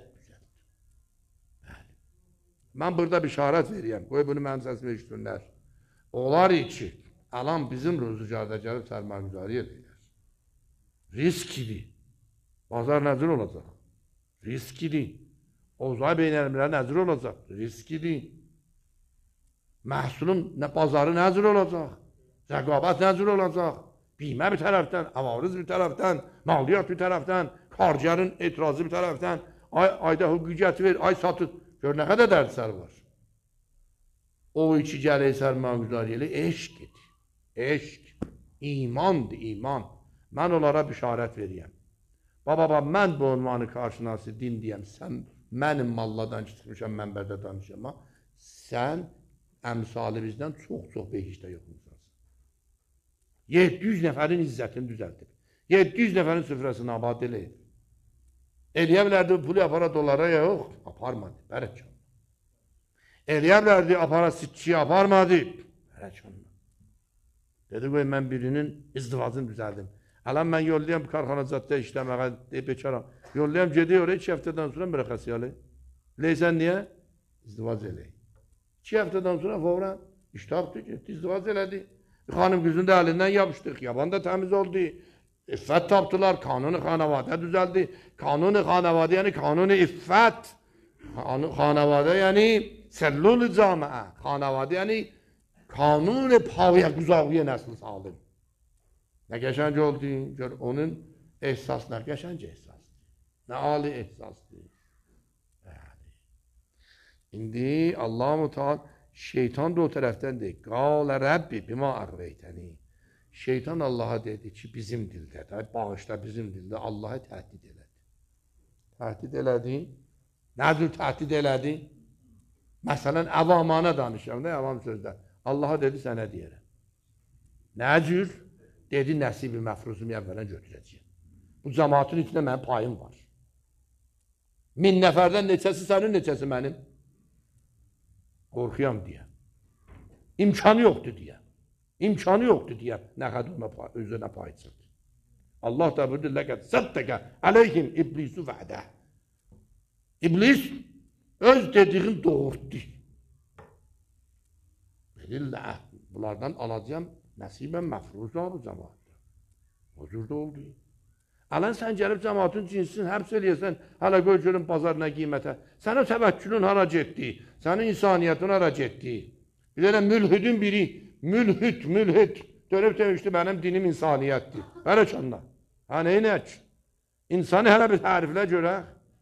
Mən burada bir şəhərət veriyəm, qoy bunu mənim səsimi eşitsinlər. Onlar ki, alan bizim ruzucarda gəlib sərmərgüzari edir. Riskidir. Bazar nəzir olacaq. Riskidir. Ovzay beynəlmirə nəzir olacaq. Riskidir. Məhsulun bazarı nəzir olacaq. Rəqabət nəzir olacaq. Bimə bir tərəfdən, avariz bir tərəfdən, maliyyat bir tərəfdən, karcarın etirazı bir tərəfdən, ay, ayda hüquqiyyəti ver, ay satır. Gör nə qədər dərslər var. o iki gələk sərmaqüzar elə eşqdir. Eşq, imandır, iman. Mən onlara bişarət veriyəm. Baba, baba, mən bu ünvanı karşınası din deyəm, sən mənim malladan çıxmışam, mənbərdə danışam, sən əmsalı bizdən çox-çox behişdə yoxmusan. yeddi yüz nəfərin izzətini düzəltib. yeddi yüz nəfərin süfrəsini abad eləyib. Eləyə bilərdi, pulu apara dolara yox, aparmadı, bərəkən. Eləyə bilərdi, apara sitçiyə aparmadı, bərəkən. Dedi, qoy, mən birinin izdivacını düzəldim. Hələn mən yollayam karxanacatda işləməyə, deyib, bekaram. Yollayam, gediyor oraya, iki həftədən sonra mürəxəsi alı. Leysən niyə? İzdivac eləyik. İki həftədən sonra fovran iştahdı, getdi, izdivac elədi. Xanım qızın da əlindən yapışdıq, yaban da təmiz oldu. İffət tapdılar, kanunu xanavadə düzəldi. Kanunu xanavadə, yəni kanunu iffət. Xanavadə, yəni səllul-i camiə. Xanavadə, yəni kanunu paviyə, quzavıya nəsli saldı. Nə qəşənc oldu, gör, onun ehsas nə qəşənc ehsasdır. Nə ali ehsasdır. İndi Allah-u Teala şeytan da o tərəfdən deyir. Qalə Rəbbi bima əğveytəni. Şeytan Allah'a dedi ki, bizim dildə, bağışla bizim dildə Allah'ı təhdid elədi. Təhdid elədi. Nə cür təhdid elədi? Məsələn, əvamana danışıram da, əvam sözlər. Allah'a dedi, sənə deyərəm. Nə cür? Dedi, nəsibi məfruzumu əvvələn götürəcəyim. Bu cəmaatın içində mənim payım var. Min nəfərdən neçəsi sənin, neçəsi mənim? Qorxuyam deyə. İmkanı yoxdur deyə. İmkanı yoxdur deyə. Nə qədər ona özünə pay çıxdı. Allah da buyurdu, ləqəd səddəqə əleyhim iblisu vədə. İblis öz dediğin doğurtdu. Bilillə, bunlardan alacağım nəsibən məfruza bu cəmaatda. O cürdə oldu. Alən sən gəlib cəmaatın cinsini həbs eləyəsən, hələ qoy görün bazarına qiymətə. Sənə təvəkkülün hara getdi, sənin insaniyyətin hara getdi. Bir dənə mülhüdün biri, mülhüd, mülhüd, dönüb demişdi, mənim dinim insaniyyətdir. Bələ canlar. Hə, neynək? İnsanı hələ bir təriflə görək.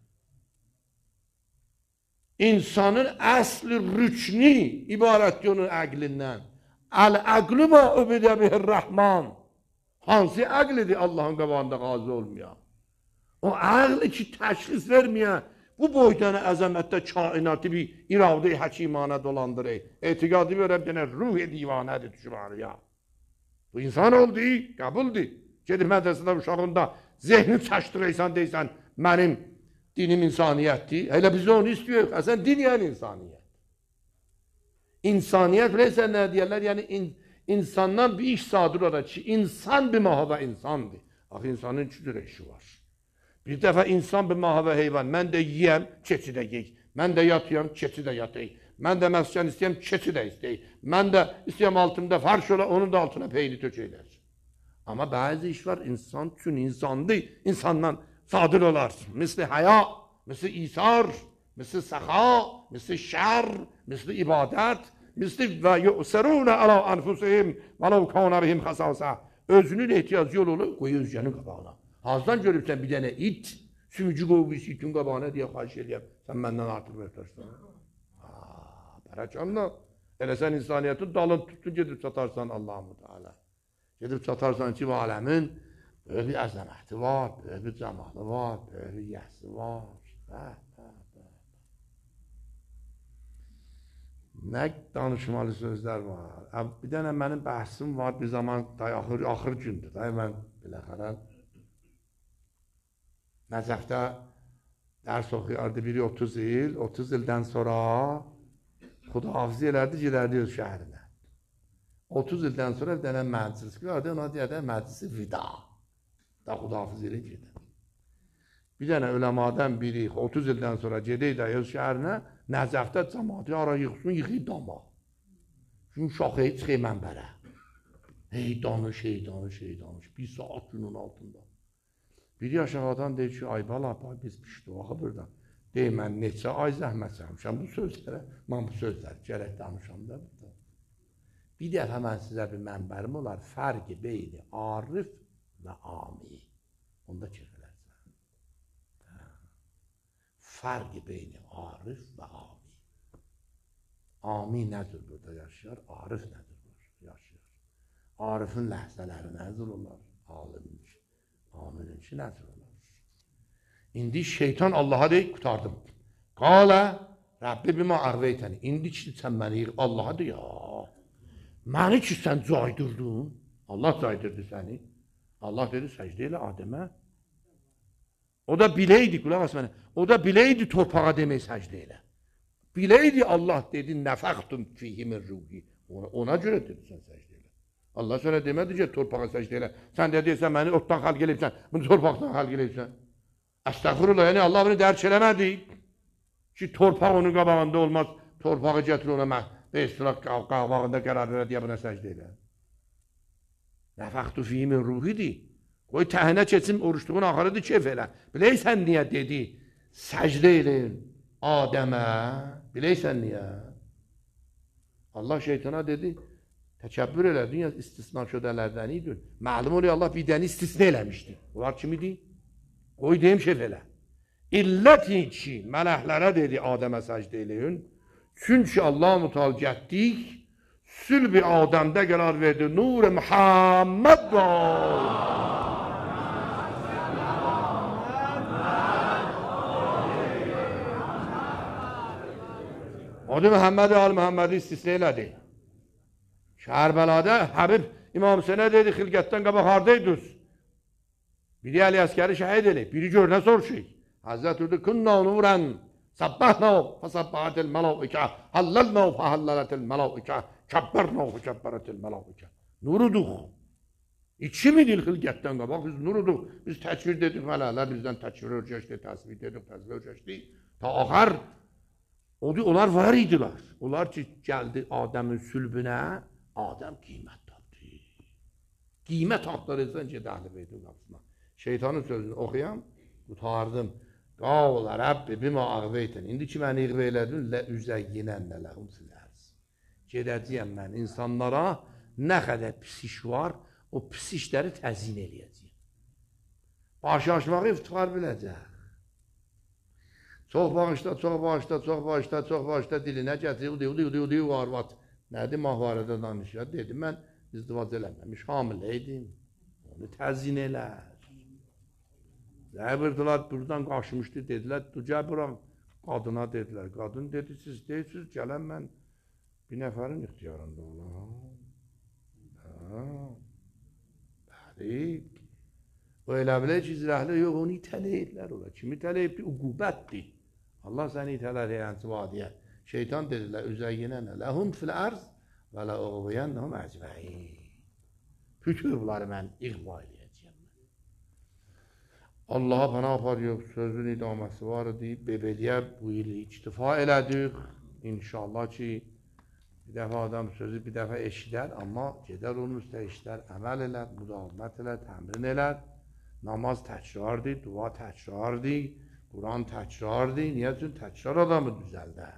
İnsanın əsli rükni ibarətdir onun əqlindən. Əl-əqlü mə öbədə bihir-rəhman. Hansı əqlidir Allahın qabağında qazi olmayan? O əqli ki, təşxis verməyən, bu boydan əzəmətdə kainatı bir iradə-i həkimana dolandırır. Etiqadı verəm, denə ruh-i divanədir düşmanı ya. Bu insan oldu, qəbuldur. Gedib mədrəsədə uşağında zehni çaşdırırsan, deysən, mənim dinim insaniyyətdir. Elə biz onu istiyoruz. Əsən din yəni insaniyyət. İnsaniyyət bilirsən nə deyərlər? Yəni insandan bir iş sadır olar ki, insan bir mahavə insandır. Axı insanın iki cür işi var. Bir dəfə insan bir mahavə heyvan. Mən də yiyəm, keçi də yeyik. Mən də yatıyam, keçi də yatıyıq. Mən də məskən istəyəm, keçi də istəyik. Mən də istəyəm altımda farş ola, onun da altına peyni tökəylər. Amma bəzi iş var, insan üçün insandır. İnsandan sadır olar. Misli həya, misli isar, misli səxa, misli şər, misli ibadət. Misli və yu'sərunə alə anfusihim və ləv kânə bihim xəsəsə. Özünün ehtiyacı yol olur, qoy özgənin qabağına. Hazdan görübsən bir dənə it, sümücü qoyub itin qabağına deyə xahiş eləyəm, sən məndən artıq verlərsən. Bərəkanla, elə sən insaniyyətin dalın tutdun, gedib çatarsan Allah-u Teala. Gedib çatarsan ki, bu aləmin böyük bir əzəməti var, böyük bir cəmalı var, böyük bir yəhsi var. Nə danışmalı sözlər var. Bir dənə mənim bəhsim var, bir zaman axır, axır gündür. Mən biləxərə Nəcəfdə dərs oxuyardı biri otuz il, otuz ildən sonra xudahafizi elərdi, gedərdi öz şəhərinə. otuz ildən sonra bir dənə məclis görərdi, ona deyərdi, məclisi vida. Da xudahafizi ilə gedir. Bir dənə öləmadan biri otuz ildən sonra gedəydi öz şəhərinə, Nəcəfdə cəmaatı ara yıxsın, yıxıyıb dama. Çünki şaxəyə çıxıyıb mənbərə. Hey danış, hey danış, hey danış. Bir saat günün altında. Biri aşağıdan deyir ki, ay bala, biz pişdi, axı burada. Deyir, mən neçə ay zəhmət çəkmişəm bu sözlərə. Mən bu sözləri gərək danışam da burada. Bir dəfə mən sizə bir mənbərim olar, fərqi beyni arif və ami. Onda keçələrsən. Fərqi beyni arif və ami. Ami nədir burada yaşayar? Arif nədir burada yaşayar? Arifin ləhzələri nədir olar? Alimin ki, aminin ki nədir olar? İndi şeytan Allaha deyir, qutardım. Qalə, Rəbbi bimə əğveytəni. İndi ki, sən məni yığ, Allaha deyir, ya. Məni ki, sən caydırdın. Allah caydırdı səni. Allah dedi, səcdə elə Adəmə. O da biləydi, qulaq as mənə. O da biləydi torpağa demək səcdə elə. Biləydi Allah dedi, nəfəxtum fihi min ruhi. Ona, ona görə dedi, sən səcdə elə. Allah sənə demədi ki, torpağa səcdə elə. Sən də deyirsən, məni otdan xalq eləyibsən, bunu torpaqdan xalq eləyibsən. Əstəğfirullah, yəni Allah bunu dərk eləmədi. Ki, torpaq onun qabağında olmaz, torpağı gətir ona və istiraq qabağında qərar verə deyə buna səcdə elə. Nəfəxtu fihi min ruhidir. Qoy təhinə keçsin, oruçluğun axırıdır, keyf elə. Biləysən niyə dedi, səcdə eləyin Adəmə. Biləysən niyə? Allah şeytana dedi, təkəbbür elədin ya istisna şödələrdən idin. Məlum oluyor Allah bir dəni istisna eləmişdi. Onlar kim idi? Qoy deyim keyf elə. İlləti ki, mələklərə dedi Adəmə səcdə eləyin. Çünki Allah mutal gətdik, sülb-i Adəmdə qərar verdi, nur-i Muhammed var. Adı Məhəmməd-i Al-Məhəmmədi istisna elədi. Kərbəladə Həbib İmam Hüseynə dedi, xilqətdən qabaq hardaydınız? Biri Əli Əskəri şəhid eləyib, biri görünə soruşuyuk. Həzrət Ürdə künna nurən, səbbəhnav, fəsəbbəhətil mələvikə, halləlnav, fəhəllətil mələvikə, kəbbərnav, kəbbərətil mələvikə. Nuruduq. İki mi dil xilqətdən qabaq, biz nuruduq. Biz təkvir dedik, mələklər bizdən təkvir örgəşdi, təsvir dedik, təsvir örgəşdi. Ta axar, onlar var idilər. Onlar ki, gəldi Adəmin sülbünə, Adəm qiymət tapdı. Qiymət haqlarıysan ki, dəhli beydin qapısına. Şeytanın sözünü oxuyam, qutardım. Qavla Rəbbi bimə ağveytən. İndi ki, məni iğvə elədin, lə üzəyyinənlə ləhum silərz. Gedəcəyəm mən insanlara nə qədər pis iş var, o pis işləri təzyin eləyəcəyim. Başı aşmağı iftixar biləcək. Çox bağışda, çox bağışda, çox bağışda, çox bağışda dilinə gətirir, udiy, udiy, udiy, udiy, varvat. Nədir mahvarədə danışıyor? Dedim, mən izdivac eləməmiş, hamilə idim. Onu təzyin elər. Zəbirdilər, buradan qaşmışdı, dedilər, duca bırak, qadına dedilər. Qadın dedi, siz deyirsiniz, gələn mən bir nəfərin ixtiyarında olam. Bəli. O elə bilə ki, zirəhlə yox, onu itələyiblər ola. Kimi itələyibdir? Uqubətdir. Allah səni itələr heyənsi vadiyə. Şeytan dedilər, üzəyyinənə ləhum fil ərz və lə oğviyənnəhum əcməin. Bütün bunları mən iqva eləyəcəyəm. Allaha bana apar yox, sözün idaməsi var deyib, bebeliyə bu il iktifa elədik. İnşallah ki, bir dəfə adam sözü bir dəfə eşidər, amma gedər onun üstə eşidər, əməl elər, müdavimət elər, təmrin elər. Namaz təkrardır, dua təkrardır, Quran təkrardır. Niyə üçün təkrar adamı düzəldər?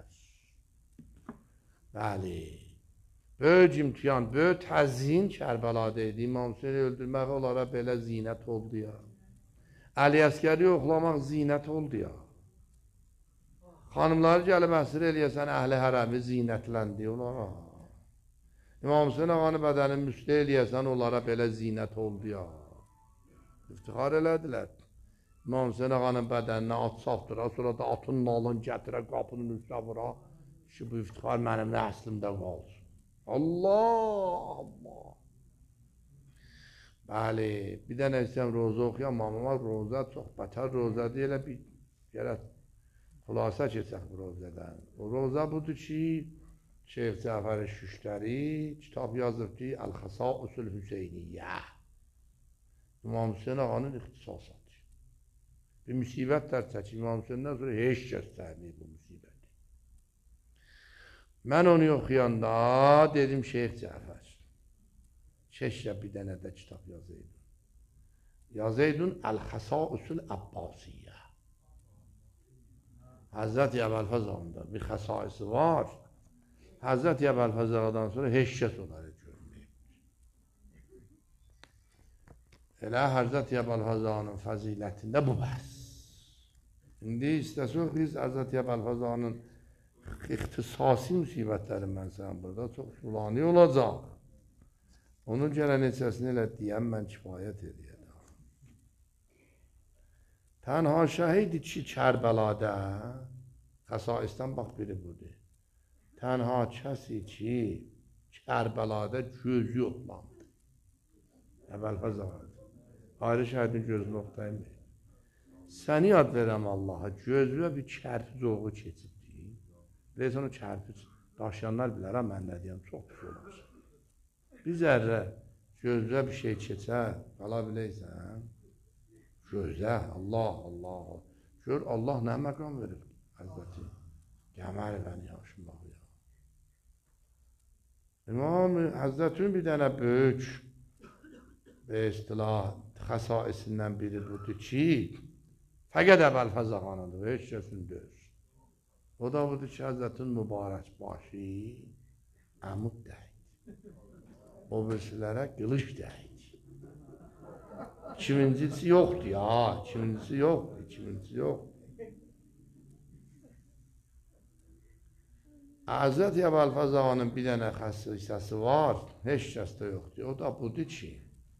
Bəli. Böyük imtihan, böyük təzyin Kərbəladə idi. İmam Hüseyni öldürmək onlara belə zinət oldu ya. Əli Əskəri yoxlamaq zinət oldu ya. Xanımları gəlib əsir eləyəsən, əhli hərəmi zinətləndi onlara. İmam Hüseyin ağanı bədənin müstə eləyəsən, onlara belə zinət oldu ya. İftixar elədilər. İmam Hüseyin ağanın bədəninə at saldıra, sonra da atın nalın gətirə, qapının üstə vura. Ki, bu iftixar mənim nəslimdə qalsın. Allah, Allah. Bəli, bir dənə istəyəm roza oxuyam, amma roza çox bətər rozadır, elə bir gərək xulasa keçək bu rozadan. O roza budur ki, Şeyx Cəfər Şüştəri kitab yazıb ki, Əl-Xəsaisul Hüseyniyyə. İmam Hüseyin ağanın ixtisasıdır. Bir müsibət dər çəkir, İmam Hüseyindən sonra heç kəs çəkmir bu müsibəti. Mən onu oxuyanda dedim Şeyx Cəfər, keşkə bir dənə də kitab yazaydım. Yazaydın Əl-Xəsaisul Əbbasiyyə. Həzrət-i Əbəlfəzağında bir xəsaisi var. Həzrət-i Əbəlfəzağdan sonra heç kəs onları görməyib. Elə Həzrət-i Əbəlfəzağının fəzilətində bu bəs. İndi istəsək biz Həzrət-i Əbəlfəzağının ixtisasi müsibətlərin mən sənin burada çox şulani olacaq. Onun gələn neçəsini elə deyəm, mən kifayət edəyəm. Tənha şəhid ki, Kərbəladə, xəsaisdən bax biri budur. Tənha kəsi ki, Kərbəladə gözü yoxlandı. Əvvəlfəz ağadır. Ayrı şəhidin gözünü oxtayım. Səni yad verəm Allaha, gözünə bir kərpiz oğu keçibdi. Biləysən o kərpiz, daşıyanlar bilərəm, mən nə deyəm, çox pis olar. Bir zərrə gözünə bir şey keçər, qala biləysən, gözə, Allah, Allah. Gör, Allah nə məqam verir, Həzrəti. Gəmər bəni yaşım bax ya. İmam Həzrətin bir dənə böyük, və istilah, xəsaisindən biri budur ki, fəqət Əbəlfəz ağanıdır, heç kəsin deyir. O da budur ki, Həzrətin mübarək başı əmud dəydi. O birisilərə qılış dəydi. İkincisi yoxdur ya, ikincisi yoxdur, ikincisi yoxdur. Həzrət Əbəlfəz ağanın bir dənə xəssisəsi var, heç kəsdə yoxdur. O da budur ki,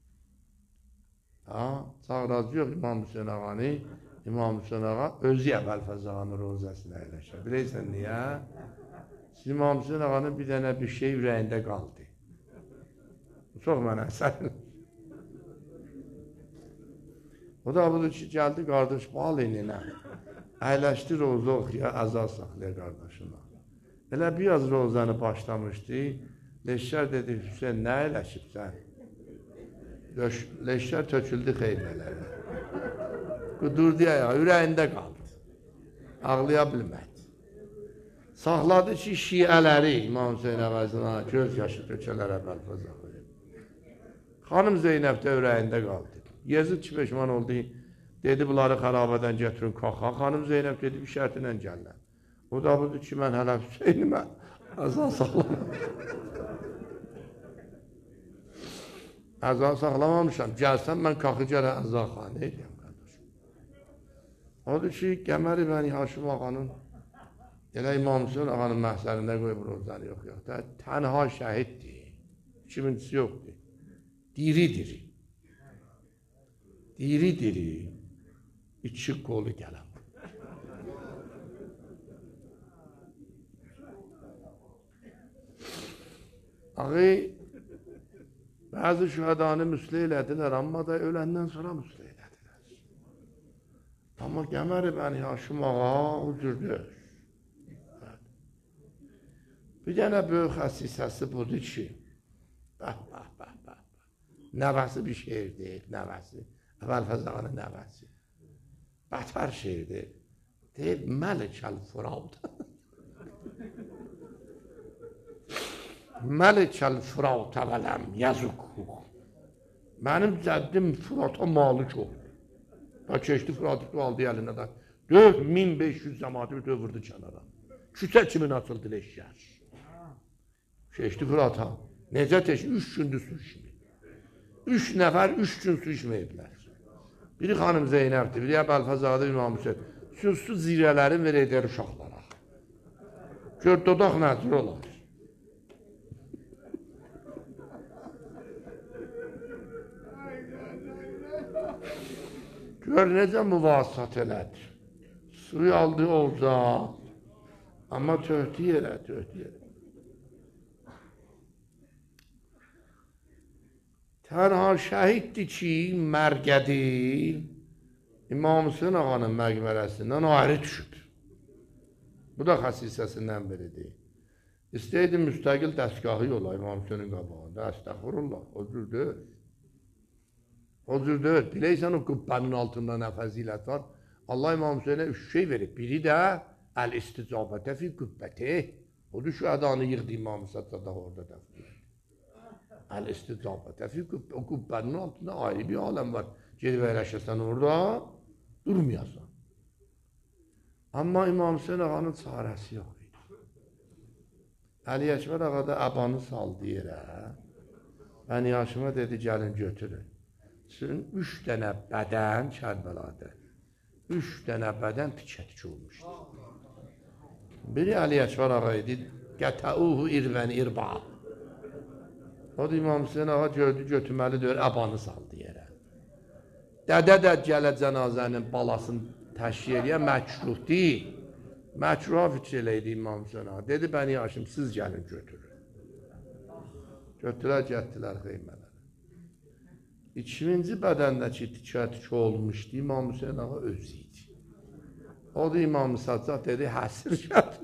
çağıracı yox İmam Hüseyin ağanı, İmam Hüseyin ağa özü Əbəlfəz ağanın rozəsinə əyləşər. Biləysən niyə? İmam Hüseyin ağanın bir dənə bir şey ürəyində qaldı. Çox mənə əsər. O da budur ki, gəldi qardaş balinə, əyləşdi rozə oxuya, əza saxlaya qardaşına. Elə bir az rozəni başlamışdı, leşkər dedi, Hüseyin nə əyləşibsən? Leşkər töküldü xeymələrə. Qudurdu ya, ürəyində qaldı. Ağlaya bilmədi. Saxladı ki, şiələri İmam Hüseyin əvəzinə göz yaşı tökələr Əbəlfəz ağayı. Xanım Zeynəb də ürəyində qaldı. Yezid ki, peşman oldu, dedi, bunları xarabədən gətirin qaxa. Xanım Zeynəb dedi, bir şərtinlə gəllər. O da budur ki, mən hələ Hüseynimə əzan saxlamamışam. Əzan saxlamamışam, gəlsəm mən qaxı gələ əzan xanə edəyəm. Odur ki, Qəmər İbn Haşim ağanın, elə İmam Hüseyin ağanın məhzərində qoyub rozanı yox, yox. Tənha şəhiddir, ikincisi yoxdur. Diri-diri. Diri-diri, iki qolu gələm. Ağı, bəzi şühədanı müslə elədilər, amma da öləndən sonra müslə elədilər. Amma Qəmər İbn Haşim ağa o cürdür. Bir dənə böyük xəssisəsi budur ki, bəh, bəh, bəh, bəh, nəvəsi bir şeir deyil, nəvəsi, Əbəlfəz ağanın nəvəsi. Bətər şeirdir, deyib, Məlikəl Furavd. Məlikəl Furavd əvələm, yazıq. Mənim cəddim Furata malik oldu. Və keçdi Fıratı aldı əlinə də. dörd min beş yüz cəmatı dövürdü kənara. Küçə kimin açıldı leşkər. Keçdi Fırata. Necə teşkil? Üç gündür su içməyib. Üç nəfər, üç gün su içməyiblər. Biri xanım Zeynəbdir, biri Əbəlfəz adı İmam Hüseyin. Sünsü zirələrin ver edər uşaqlara. Gör, dodaq nəzir olar. Gör, necə müvasat elədir. Suyu aldı olca, amma töhdü yerə, töhdü yerə. Tənha şəhiddir ki, mərgədi İmam Hüseyin ağanın məqbərəsindən ayrı düşüb. Bu da xəssisəsindən biridir. İstəyidi müstəqil dəstgahı yola İmam Hüseynin qabağında, əstəxurullah, o cür deyil. O cür deyil. Biləysən o qübbənin altında nə fəzilət var. Allah İmam Hüseynə üç şey verib. Biri də əl-isticabətə fi qübbəti. Odur şu ədanı yığdı İmam Hüseyin da orada dəfdir. Əl-isticabətə fi qübbəti. O qübbənin altında ayrı bir aləm var. Gedib əyləşəsən orada, durmayasan. Amma İmam Hüseyin ağanın çarəsi yox idi. Əli Əkbər ağa da əbanı saldı yerə. Bəni Haşimə dedi, gəlin götürün. Sizin üç dənə bədən Kərbəladə, üç dənə bədən tikə-tikə olmuşdu. Biri Ali Ekber ağa idi. Qətəuhu irvən irba. O da İmam Hüseyin ağa gördü, götürməli deyir, əbanı saldı yerə. Dədə də gələ cənazənin balasını təşkil edə məkruh deyil. Məkruha fikir eləydi İmam Hüseyin ağa. Dedi, bəni Haşim, siz gəlin götürün. Götürər, getdilər xeymələrə. İkinci bədəndəki tikə-tikə olmuşdu, İmam Hüseyin ağa özü idi. O da İmam Saccad dedi, həsir gəlir.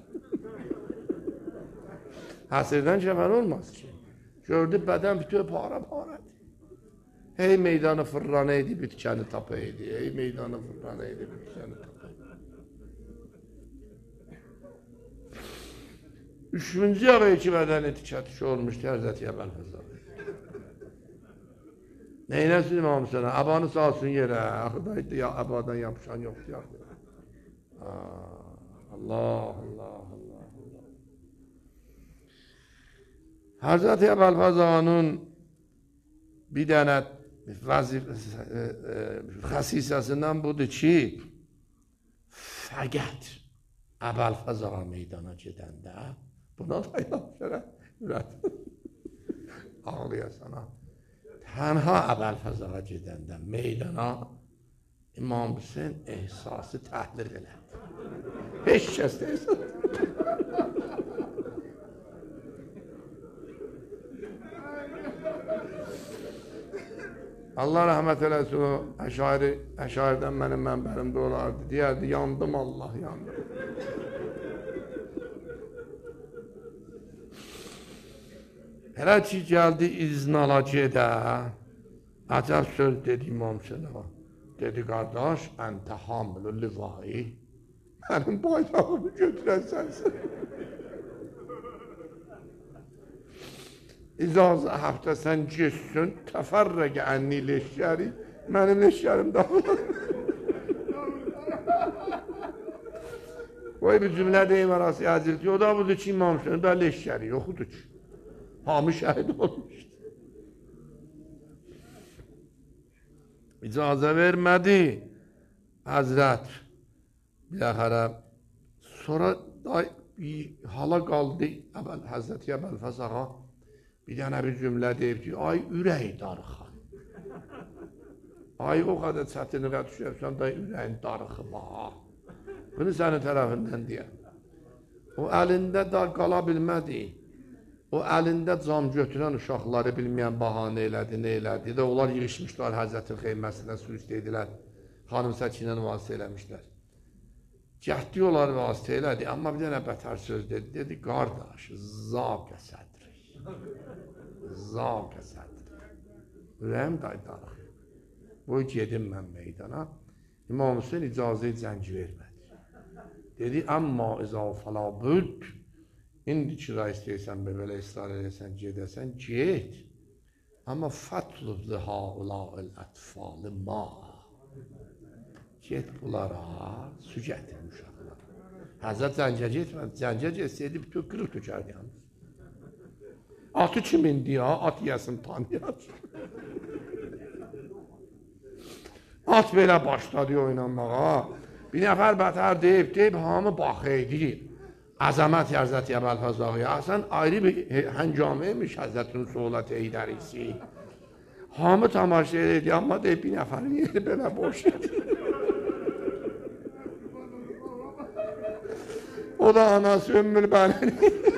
Həsirdən kəfən olmaz ki. Gördü, bədən bütün para-paradır. Hey meydanı fırrana idi, bitkəni tapaydı. Hey meydanı fırrana idi, bitkəni tapaydı. Üçüncü ağa iki bədəni tikə-tikə olmuşdu, Həzrəti Əbəlfəza. Neynəsin İmam Hüseyin? Abanı salsın yerə. Axıdaydı, ya abadan yapışan yoxdur. Allah, Allah, Allah, Allah. Həzrəti Əbəlfəzanın bir dənə xəsisəsindən budur ki, fəqət Əbəlfəza meydana gedəndə, buna da yapışaraq ürət ağlayasana. Tənha Əbəlfəzağa gedəndə meydana İmam Hüseyin ehsası təhliq elədi. Heç kəs də ehsas. Allah rəhmət eləsin o əşairi, əşairdən mənim mənbərimdə olardı. Deyərdi, yandım Allah, yandım. Hələ ki, gəldi izin alacaqda, əcəb söz dedi İmam Hüseyin ağa. Dedi, qardaş, əntə hamilü livai, mənim bayrağımı götürən sənsin. İcazə həftə sən geçsin, təfərrəqə ənni leşkəri, mənim leşkərim dağılır. Qoy bir cümlə deyim arası yazıldı. O da budur ki, İmam Hüseyin da leşkəri yoxudur ki. Hamı şəhid olmuşdu. İcazə vermədi Həzrət. Biləxərə, sonra hala qaldı Həzrəti Əbəlfəzağa. Bir dənə bir cümlə deyib ki, ay ürək darıxan. Ay o qədər çətinliyə düşərsən da ürəyin darıxma. Bunu sənin tərəfindən deyəm. O əlində da qala bilmədi. O əlində cam götürən uşaqları bilməyən bahanə elədi, nə elədi. də onlar yığışmışlar Həzrətin xeyməsindən su istəydilər. Xanım Səkinə vasitə eləmişlər. Cəhdi onlar vasitə elədi, amma bir dənə bətər söz dedi. Dedi, qardaş, zaqə sədri. Zaqə sədri. Ürəyim qaydarıq. Boy gedim mən meydana. İmam Hüseyin icazə-i cəngi vermədi. Dedi, əmma izə fəla büd. İndi kira istəyirsən, belə israr edəsən, gedəsən, get. Amma fətlublı haulâil ətfalı ma. Get bunlara, su gətir uşaqlara. Həzrət cəngə getmədi, cəngə getsəydi, bütün qırıq tökərdi yalnız. Atı kim indi ya, at yəsin tanıyar. At belə başladı oynanmağa. Bir nəfər bətər deyib, deyib, hamı baxıydı. Əzəmət Həzrəti Əbəlfəzağıya, əsən ayrı bir həngamə imiş Həzrətin Suhulət Heydərisi. Hamı tamaşa edirdi, amma deyib, bir nəfərin yeri belə boş idi. O da anası Ümmül Bənin.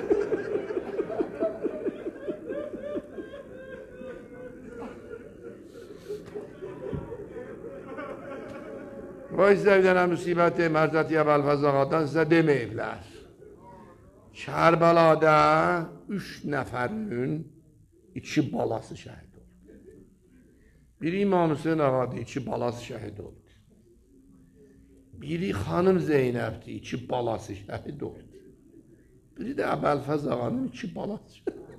O sizə bir dənə müsibət deyim, Həzrəti Əbəlfəzağadan sizə deməyiblər. Kərbəlada üç nəfərin iki balası şəhid oldu. Biri İmam Hüseyin ağadır, iki balası şəhid oldu. Biri xanım Zeynəbdir, iki balası şəhid oldu. Biri də Əbəlfəz ağanın iki balası şəhid oldu.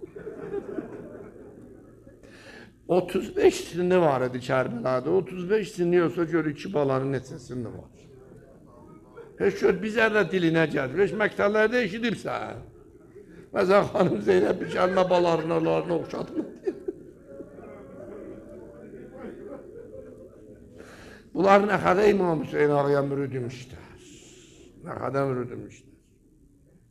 otuz beş sinni var idi Kərbəlada, otuz beş sinni yoxsa gör iki balanın neçə sinni var. Heç gör, bizə də dilinə gəlir. Heç məktəblərdə eşidibsən. Məsələn, xanım Zeynəb bir kəlmə balarını oxşatmır. Bunlar nə qədər İmam Hüseyin ağaya mürüdümüşlər. Nə qədər mürüdümüşlər.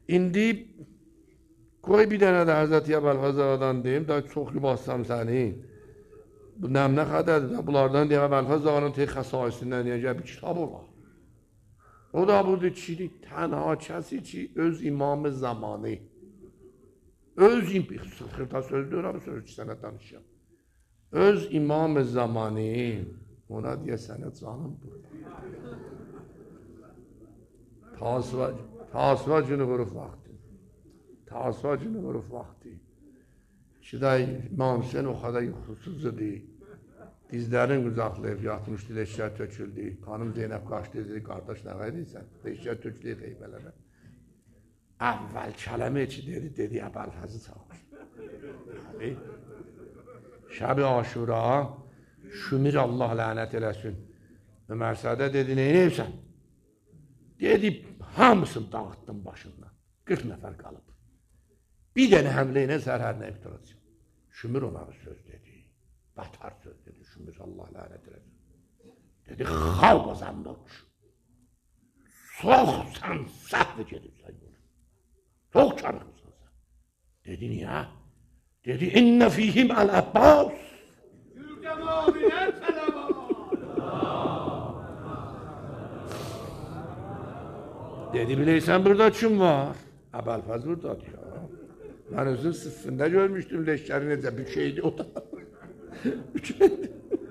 İndi qoy bir dənə də Həzrəti Əbəlfəzəvadan deyim, daha çox bassam səni. Bu nəmnə qədərdir. Bunlardan deyəm, Əbəlfəzəvanın tek xəsaisindən deyəcək bir kitab olar. O da budur ki, tənha kəsi ki, öz imam zamanı, öz xırda sözdür, abi söz ki, sənə danışam. Öz imam zamanı, ona deyə sənə canım burada. Tasva günü vuruq vaxtı. Tasva günü vuruq vaxtı. Ki də İmam Hüseyin o qədər yuxusuzdur. Dizlərin quzaqlayıb yatmışdı, leşkər töküldü. Xanım Zeynəb qaçdı, dedi, qardaş nə qayırsan? Leşkər tökülüyor qeybələrə. Əvvəl kələmə ki, dedi, dedi, Əbəlfəzi çağır. Şəb-i Aşura, Şümir Allah lənət eləsin. Ömər Sədə dedi, neynəyirsən? Dedi, hamısını dağıtdım başından. qırx nəfər qalıb. Bir dənə həmlə ilə sərhərinə iftiracaq. Şümür ona söz dedi. Batar söz dedi. Şümür Allah lənət eləsin. Dedi, xalq o zəndok. Çox sən səhv gedirsən. Çox çarıqsan sən. Dedi, niyə? Dedi, innə fihim əl-Əbbas. Türkəm abilər sələma. Dedi, bileysən burada kim var? Əbəlfəz buradadır ya. Mən özün sıffında görmüşdüm leşkəri necə bükeydi o da. Bükeydi.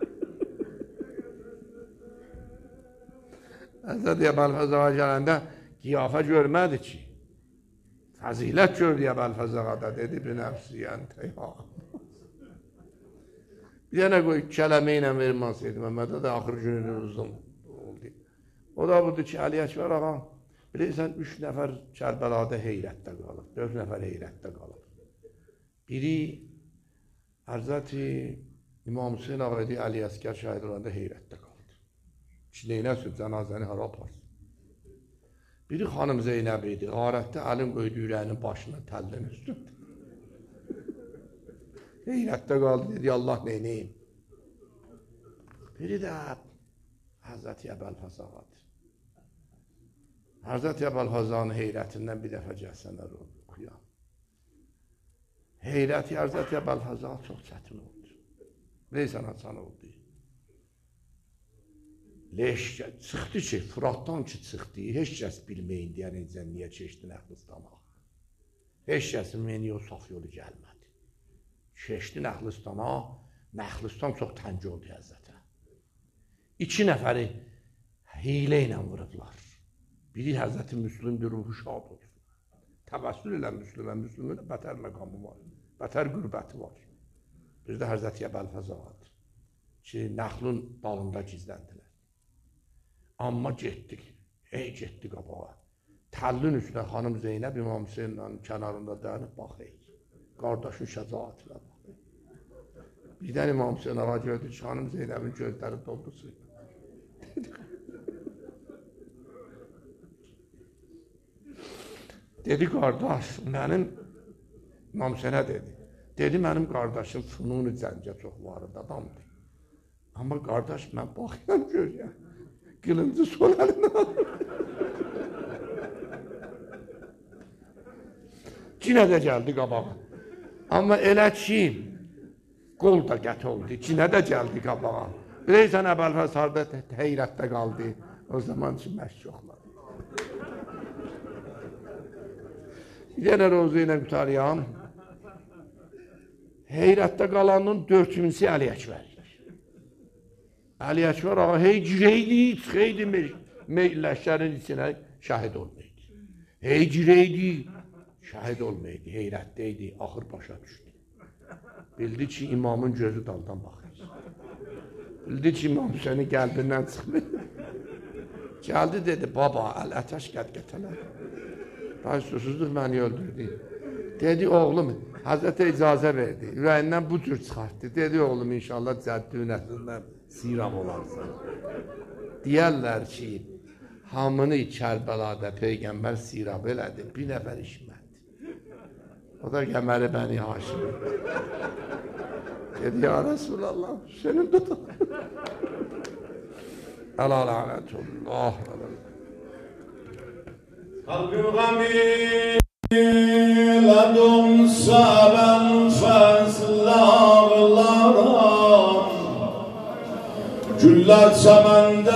Həzrət Əbəlfəz ağa gələndə qiyafə görmədi ki. Fəzilət gördü Əbəlfəz ağada, dedi, bir nəfsiyən teyha. Bir dənə qoy, kələmə ilə verməsəydi, Məhmədə də axır gününü uzun oldu. O da budur ki, Əli Əkbər ağa, bilirsən, üç nəfər Kərbəlada heyrətdə qalır, dörd nəfər heyrətdə qalır. Biri, Həzrəti İmam Hüseyin ağa idi, Əli Əsgər şəhid olanda heyrətdə qaldı. Ki, neynəsin, cənazəni hara aparsın. Biri xanım Zeynəb idi, qarətdə əlin qoydu ürəyinin başına, təllin üstündə. Heyrətdə qaldı, dedi, Allah neynəyim. Biri də Həzrəti Əbəlfəz ağadır. Həzrəti Əbəlfəz ağanın heyrətindən bir dəfə gəlsənlər oxuyam. Heyrəti Həzrəti Əbəlfəz ağa çox çətin oldu. Bilirsən, açan oldu. Leş çıxdı ki, Fıratdan ki çıxdı, heç kəs bilməyin deyən necə niyə keçdi Nəxlistana. Heç kəsin meni o saf yolu gəlmədi. Keçdi Nəxlistana, Nəxlistan çox tənc oldu Həzrətə. İki nəfəri hilə ilə vurublar. Biri Həzrəti Müslümdür, ruhu şad olsun. Təvəssül ilə Müslümə, Müslümün bətər məqamı var, bətər qürbəti var. Bir də Həzrəti Əbəlfəz ağadır ki, Nəxlun dalında gizləndilər. Amma getdik, ey getdi qabağa. Təllin üstünə xanım Zeynəb İmam Hüseynin kənarında dayanıb baxır. Qardaşın şəcaatına baxır. Birdən İmam Hüseyin ağa gördü ki, xanım Zeynəbin gözləri doldu suyla. Dedi, qardaş, mənim, İmam Hüseyinə dedi, dedi, mənim qardaşım Funun-u Cəncə çox vardı adamdır. Amma qardaş, mən baxıram görürəm. Qılıncı sol əlinə alır. Cinə də gəldi qabağa. Amma elə ki, qol da qət oldu, cinə də gəldi qabağa. Biləysən, Əbəlfəz harada heyrətdə qaldı. O zaman ki, məşq yoxladı. Yenə rozu ilə qutarıyam. Heyrətdə qalanın dördüncüsü Əli Əkbər. Əli Əkbər ağa hey girəydi, çıxaydı leşkərin içinə şəhid olmaydı. Hey girəydi, şəhid olmaydı, heyrətdəydi, axır başa düşdü. Bildi ki, imamın gözü daldan baxır. Bildi ki, İmam Hüseynin qəlbindən çıxmır. Gəldi, dedi, baba, əl-ətəş qət-qətələr. Daha susuzluq məni öldürdü. Dedi, oğlum, Həzrətə icazə verdi, ürəyindən bu cür çıxartdı. Dedi, oğlum, inşallah cəddüyün əslində siram olarsan. Deyərlər ki, hamını Kərbəlada Peyğəmbər sirab elədi, bir nəfər işmədi. O da Qəməri Bəni Haşim. Dedi, ya Rasulallah, senin tutun. Əla lənətullah. Halkın gami. Ledunsa ben fezlağlarım, güller çemende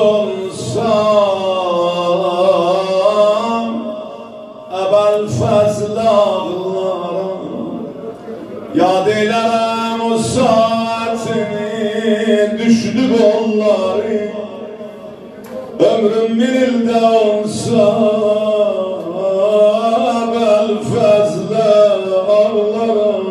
solsam, ebel fezlağlarım, yad eylerem o saatini, düştü kolları, ömrüm bir ilde olsa, bel fezle ağlarım.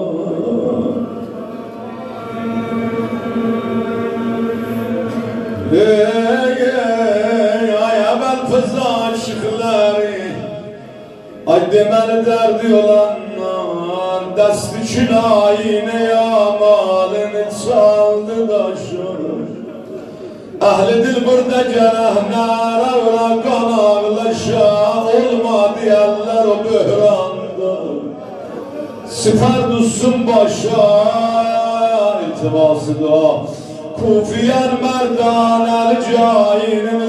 Ey ey ay bel fezle aşıkları, ay demeli derdi olanlar, desti çinayine yamalını çaldı da şurur. Ahli dil burada cerahnar ağla kan ağlaşa, olmadı yerler o böhranda, siper düşsün başa, iltiması da kufiyen merdanel cahilini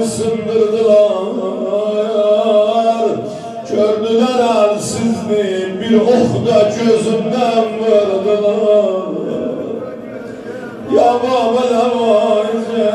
sındırdılar, gördüler elsizliği bir ohda gözümden vurdular. Ya baba la vayze,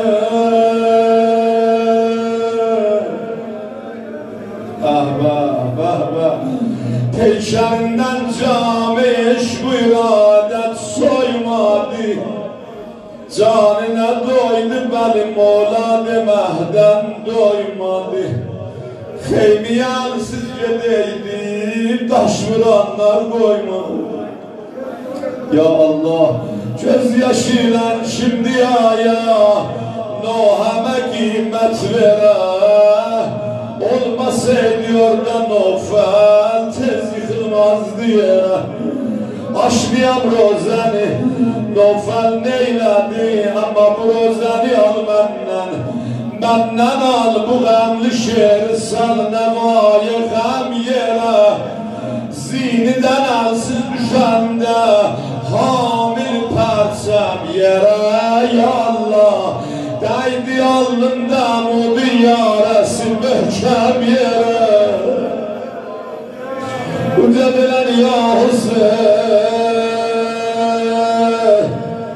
ah bah bah bah, peşerinden cami eşk iradet soymadı, canine doydu benim oğlan mehden doymadı. Xeymiye elsizce değdi, taş vuranlar koymadı. Ya Allah, göz yaşıyla şimdi aya Noheme kıymet vere, olmasaydı orada Nofel tez yıkılmazdı yere. Aşmayam rozeni, Nofel neyledi, ama bu rozeni al benden, benden al bu gamlı şehri, sal nevayı gam yere. Ziniden elsiz düşende hamil parsam yere, ya Allah, değdi alnımdan o diyaresi möhkem yere. Uca bilen ya Hüseyin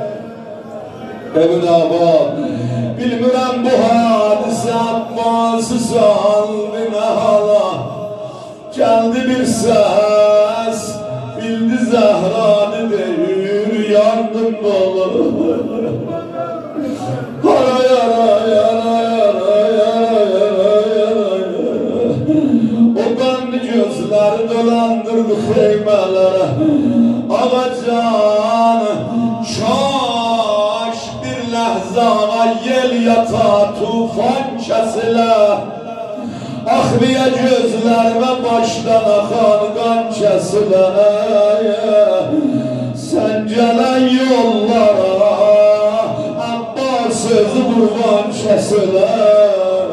Ebn Abad, bilmirem bu hadise abbası saldı ne hala. Geldi bir ses, bildi Zehra'nı deyir, yandım dolu. Yara yara yara yara yara yara yara. O kanlı gözler dolandırdı xeymelere. Ağacan, şaş bir lehzana yel yata tufan kesiler. Ahliye gözler ve baştan akan kan kesiler. Sen gelen yollara Abbas sözü kurban kesiler.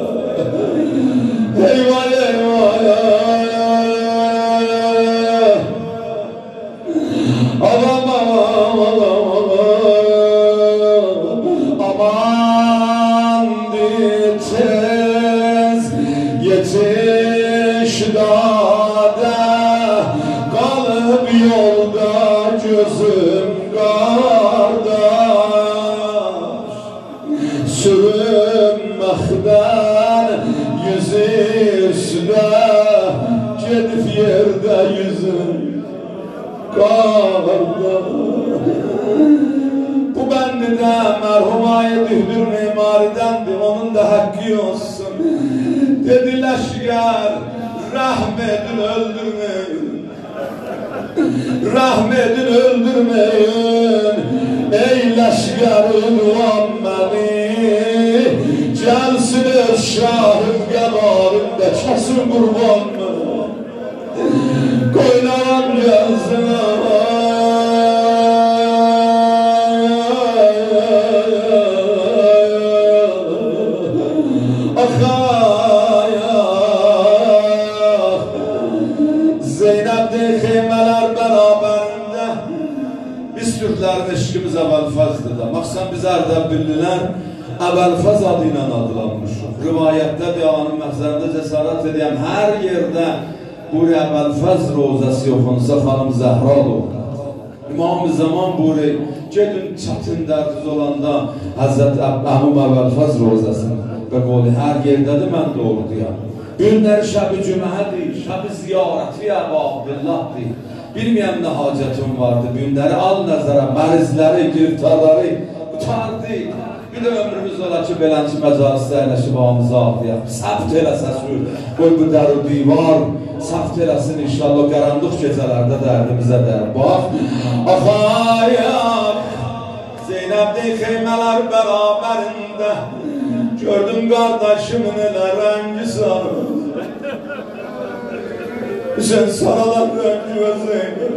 Eyvah eyvah aman aman aman tez yetiş dağda, kalıp yolda gözüm kardeş. Sürünmekten yüzü üstüne, gidip yerde yüzüm kardeş. Bu bende de merhumayı dühdür mimaridendir, onun da hakkı olsun. Dedi leşker, rahmetin öldürmeyin, rahmetin öldürmeyin. Ey leşker ünvan beni, gelsin öz şahım kemalinde, kesin kurban mı? Koynaram gelsin Türklerin eşkimiz Əbəlfəzdir. Maksam biz Ərdəbillilər Əbəlfəz adıyla adlanmışıq. Rivayətdə deyanın məxzərində cəsarət edəyəm, hər yerdə buri Əbəlfəz rozəsi oxunsa xanım Zəhra doğdu. İmam-ı Zaman buri gedin çətin dərdiz olanda Həzrət Əmum Əbəlfəz rozəsini və qoli hər yerdədir mən doğruduyam. Günləri şəbi cüməhədir, şəbi ziyarəti Əbu Abdullahdır. Bilməyəm nə hacətim vardı, günləri al nəzərə, mərizləri, girtarları qutardı. Bir də ömrümüz ola ki, belənci məcalisdə əyləşib ağımızı ağlayaq. Səbt eləsə sür, qoy bu dər o divar, səbt eləsin inşallah qaranlıq gecələrdə dərdimizə dər. Bax, axayaq, Zeynəbdəy xeymələr bərabərində, gördüm qardaşımın elə rəngi sarı. Sen saralar rəngi və Zeynəb.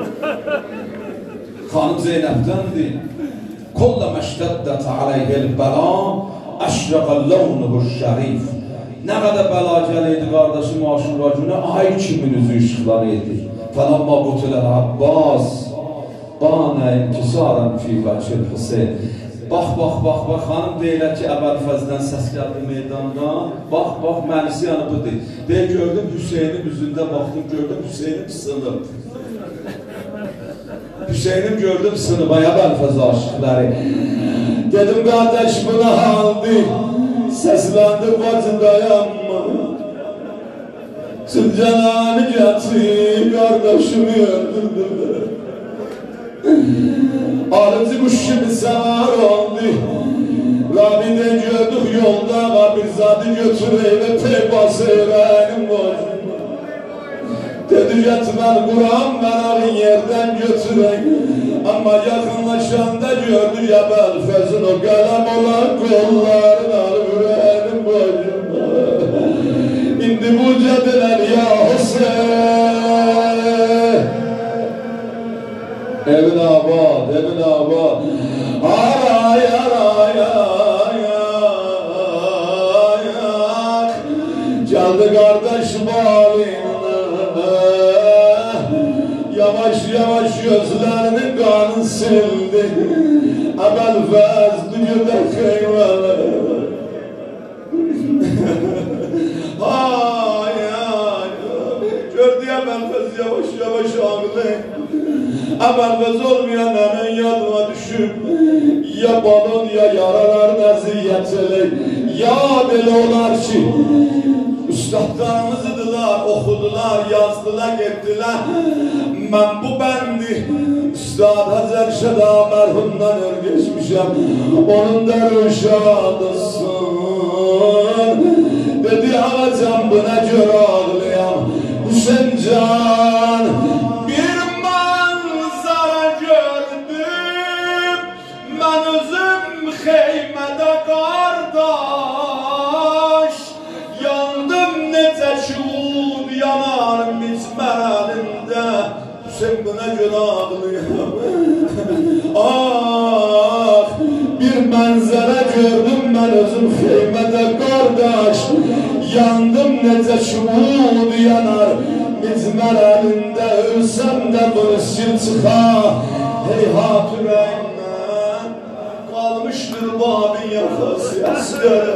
Xanım Zeynəbdəndir. Kolla məştəddət aleyhil bəla, əşrəqə ləvnuhu şərif. Nə qədər bəla gəliydi qardaşım Aşura günü, ay kimin üzü işıqlanıydı. Fələmma qutuləl Abbas, banə inkisarən fi vəcil Hüseyn. Bax, bax, bax, bax, xanım deyilər ki, Əbəlfəzdən səs gəldi meydanda. Bax, bax, mənisi yanı budur. Deyir, gördüm Hüseynin üzündə baxdım, gördüm Hüseynim sınıb. Hüseynim gördüm sınıb, ay Əbəlfəz aşıqları. Dedim, qardaş buna haldı, səsləndi bacı dayanma. Sülcananı gətir, qardaşımı öldürdü. Arıcı kuş gibi sevar oldu. Rabi'den gördük yolda bir zadı götüreyim ve peybası eğrenim var. Dedi yetmel Kur'an ben yerden götüreyim. Ama yakınlaşanda gördü Əbəlfəzin o kalem olan kollarını alıp yüreğinin boyunda. İndi bu cediler ya Hüseyin. Evin abad, evin abad. Aray, aray, aray, aray. Geldi kardeş bağlığına. Yavaş yavaş gözlerinin kanı sildi. Əbəlfəz dünyada xeyvalı. Ay, ay, gördü Əbəlfəz yavaş yavaş ağlayı. Əbəlfəz olmayanların yadıma düşüb, ya balon ya yaralar nəziyyət elək, ya belə olar ki, üstadlarımızdılar, oxudular, yazdılar, getdilər. Mən bu bəndi Üstad Həzər Şəda mərhumdan örgeçmişəm, onun da rüşadısın. Dedi ağacam buna görə ağlayam, Hüseyin can, bir xeymədə qardaş, yandım necə şud yanar mizmərəlində, Hüseyin buna görə ağlayam. Ah, bir mənzərə gördüm mən özüm xeymədə qardaş, yandım necə şud yanar mizmərəlində, ölsəm də bölüşür çıxa, heyhat ürəyim. Almışdır babin yaxası əsgərə.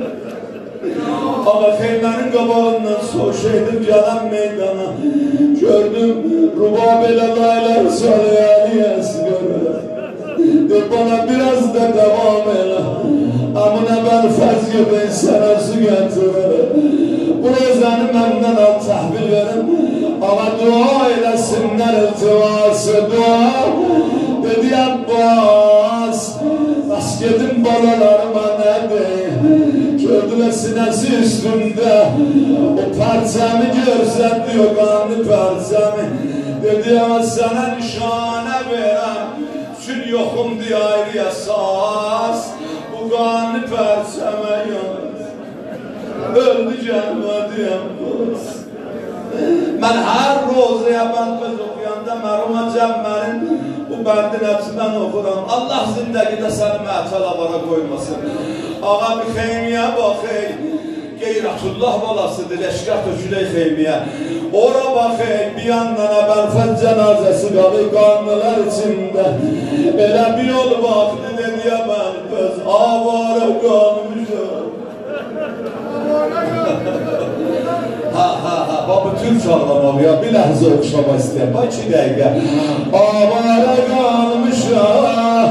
Ağa xeymənin qabağından soşeydim gələn meydana. Gördüm rubab elə laylar saliyəli əsgərə. De bana biraz da devam elə. Amun Əbəlfəz gibi sənə su gətirə. Bu rezəni məndən al təhvil verim. Ağa dua eləsinlər iltivası dua. Dedi Abbas, basketin balalarıma nədir? Gördülər sinəsi üstündə, o pərçəmi görsəndi, o qanlı pərçəmi. Dedi ama sənə nişanə verəm, üçün yoxum deyə ayrı əsas, bu qanlı pərçəmə yanır. Öldü gəlmədiyəm qız. Mən hər rozu Əbəlfəz oxuyanda mərhuma Cəmmərin bu bəndin hepsindən oxuram. Allah zindəgidə səni mətəl avara qoymasın. Ağa bir xeymiyə baxey, Qeyrətullah balasıdır, leşkər tökülək xeymiyə. Ora baxey, bir yandan Əbəlfəz cənazəsi qalır qanlılar içində. Elə bir yol baxdı dedi Əbəlfəz, avara qalmışam. Ha ha ha, baba Türk ağlamalıya bir ləhzə oxşama istəyəm. Bax iki dəqiqə. Avara qalmışam.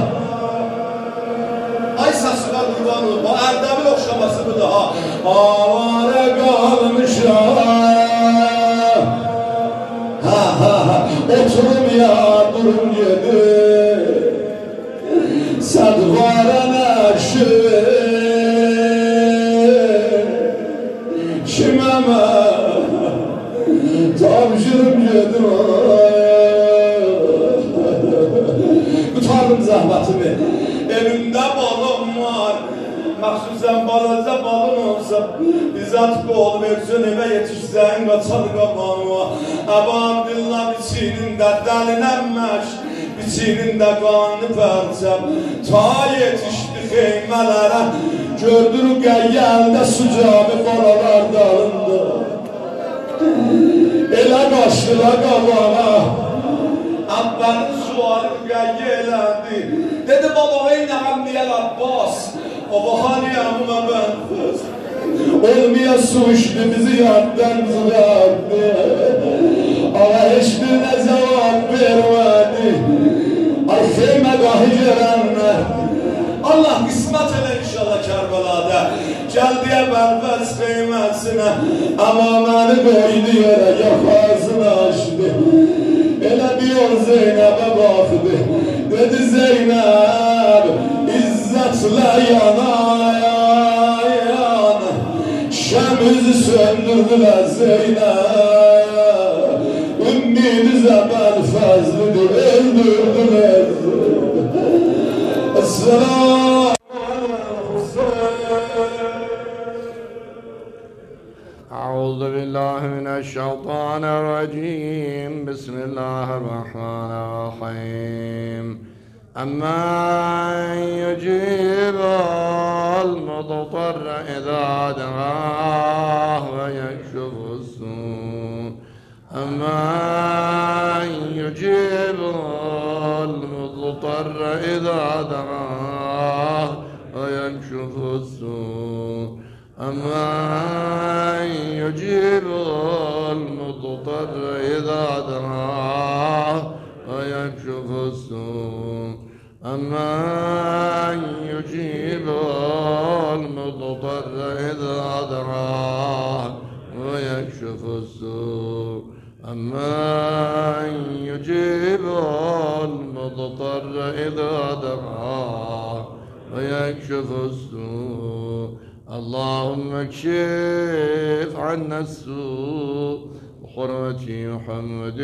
Ay saçına qurban olum. Bu Ərdəbil oxşaması bu da ha. Avara qalmışam. Ha ha ha. Oturum ya durum gedir. Sadvara nəşir. Kiməmə tapşırım gedim. Qutardım zəhmətimi. Evimdə balım var. Məxsusən balaca balın olsa İzzət qol versin evə yetişsən qaçar qabanıma. Əbam dillah biçinində dəlinənməş biçinində qanlı pərçəm. Ta yetişdi xeymələrə gördür qəyyəldə sucabi balalar dalında. Elə qaşdıra qabana Əbbəlin sualım qayyə eləndi. Dedi baba eynəğəm niyəl Abbas. Baba haniyamıma ben fıs. Olmaya su içti bizi yaddan zırattı. Ama hiçbirine cevap vermedi. Ay xeymə qahi görənlər. Allah qismət elə inşallah Kərbəlada. Gəldiyə bəlbəz xeyməsinə. Ama məni qoydu yerə yaxasını açdı. Elə bir yol Zeynəbə baxdı. Dedi Zeynəb İzzətlə yana yana şəmizi söndürdülər Zeynəb. Ümmimizə bəlfəzlidir öldürdülər. Esselamu أعوذ بالله من الشيطان الرجيم بسم الله الرحمن الرحيم أمن يجيب المضطر إذا دعاه ويكشف السوء أمن يجيب المضطر إذا دعاه ويكشف السوء أمن يجيب المضطر إذا دعاه ويكشف السوء أمن يجيب المضطر إذا دعاه ويكشف السوء أمن يجيب المضطر إذا دعاه ويكشف السوء اللهم اكشف عنا السوء بحرمة محمد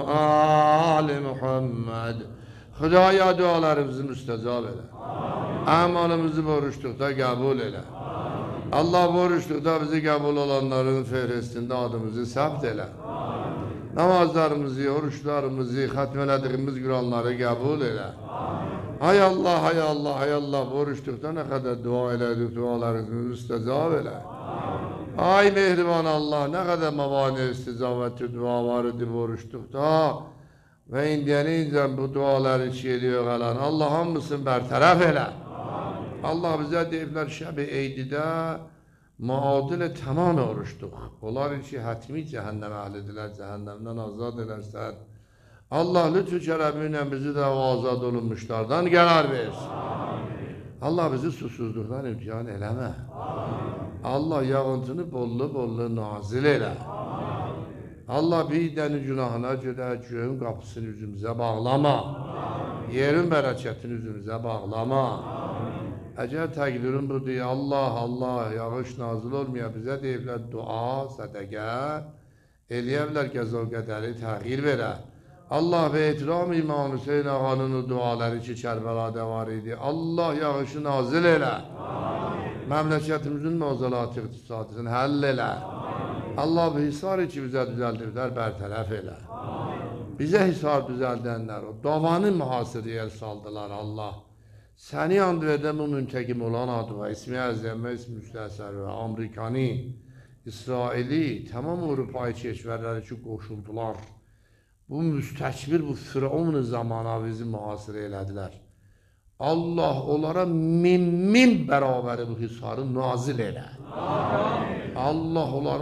وآل محمد. Xudaya dualarımızı müstecab eyle. Amalımızı borçlukta kabul eyle. Allah borçlukta bizi kabul olanların fehrestinde adımızı sabt eyle. Namazlarımızı, oruçlarımızı, hatmelediğimiz Kur'anları kabul eyle. Hay Allah, hay Allah, hay Allah, borçlukta ne kadar dua eyledik, dualarımızı müstecab eyle. Ay mehriban Allah, ne kadar mevani istizaveti dua var idi borçlukta. Ve indiyenince bu duaları çiğliyor kalan Allah'ın mısın bertaraf eyle. Allah bize deyibler şəbi eydide muadil tamam oruçtuk. Onlar için hatmi cehennem ehlidiler, cehennemden azad edersen. Allah lütfü keremiyle bizi de o azad olunmuşlardan qərar versin. Allah bizi susuzluqdan imtihan eləmə. Allah yağıntını bollu bollu nazil elə. Allah bir dəni günahına görə göğün qapısını üzümüzə bağlama. Yerin bərəkətini üzümüzə bağlama. Əgər təqdirin budur, Allah, Allah, yağış nazil olmaya bizə deyiblər dua, sədəqə, eləyəblər qəza qədəri təğyir verə. Allah və etiram İmam Hüseyin ağanın duaları ki Kərbəlada var idi. Allah yağışı nazil elə. Məmləkətimizin məzalatı iqtisadını həll elə. Allah bu hisarı ki bizə düzəldiblər, bərtərəf elə. Bizə hisar düzəldənlər, o davanı mühasirəyə saldılar Allah. Səni and verdən bu müntekim olan adı və ismi əzəm və ismi müstəsər və Amerikani, İsraili, tamam Avropayı keşvərləri ki qoşuldular. Bu müstəkbir, bu Firavun zamana bizi mühasirə elədilər. Allah onlara min min bərabəri bu hisarı nazil elə. Allah onların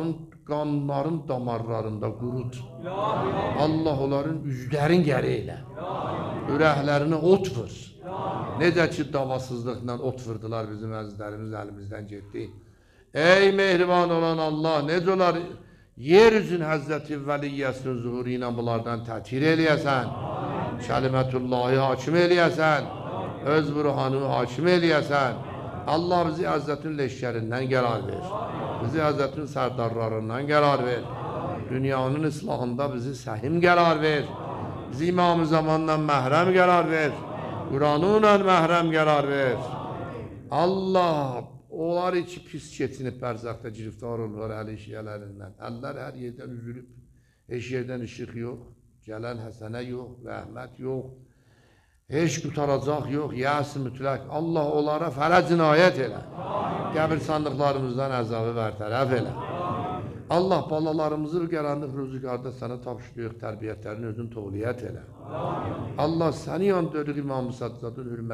qanların damarlarında qurut. Allah onların üzlərin gəri elə. Ürəklərini ot vur. Necə ki davasızlıqla ot vurdular bizim əzizlərimiz əlimizdən getdi. Ey mehriban olan Allah, necə olar yer üzün Həzrəti Vəliyyəsinin zuhuru ilə bunlardan tətir eləyəsən, kəlimətullahi hakim eləyəsən, öz ruhanını hakim eləyəsən. Allah bizi Həzrətin leşkərindən qərar ver. Bizi Həzrətin sərdarlarından qərar ver. Dünyanın islahında bizi səhim qərar ver. Bizi İmam-ı Zamanla məhrəm qərar ver. Quranınla məhrəm qərar ver. Allah, onlar iki pis keçinib bərzaqda giriftar olurlar əli işyələrindən. Əllər hər yerdən üzülüb, heç yerdən işıq yox, gələn həsənə yox, rəhmət yox, heç qutaracaq yox, yəs mütləq. Allah onlara fərə cinayət elə. Qəbirsanlıqlarımızdan əzabı bərtərəf elə. Allah balalarımızı bu qaranlıq rüzgarda sənə tapşırıq, tərbiyyətlərini özün toğliyyət elə. Allah səni yandırıq İmam-ı Saccadın hürmət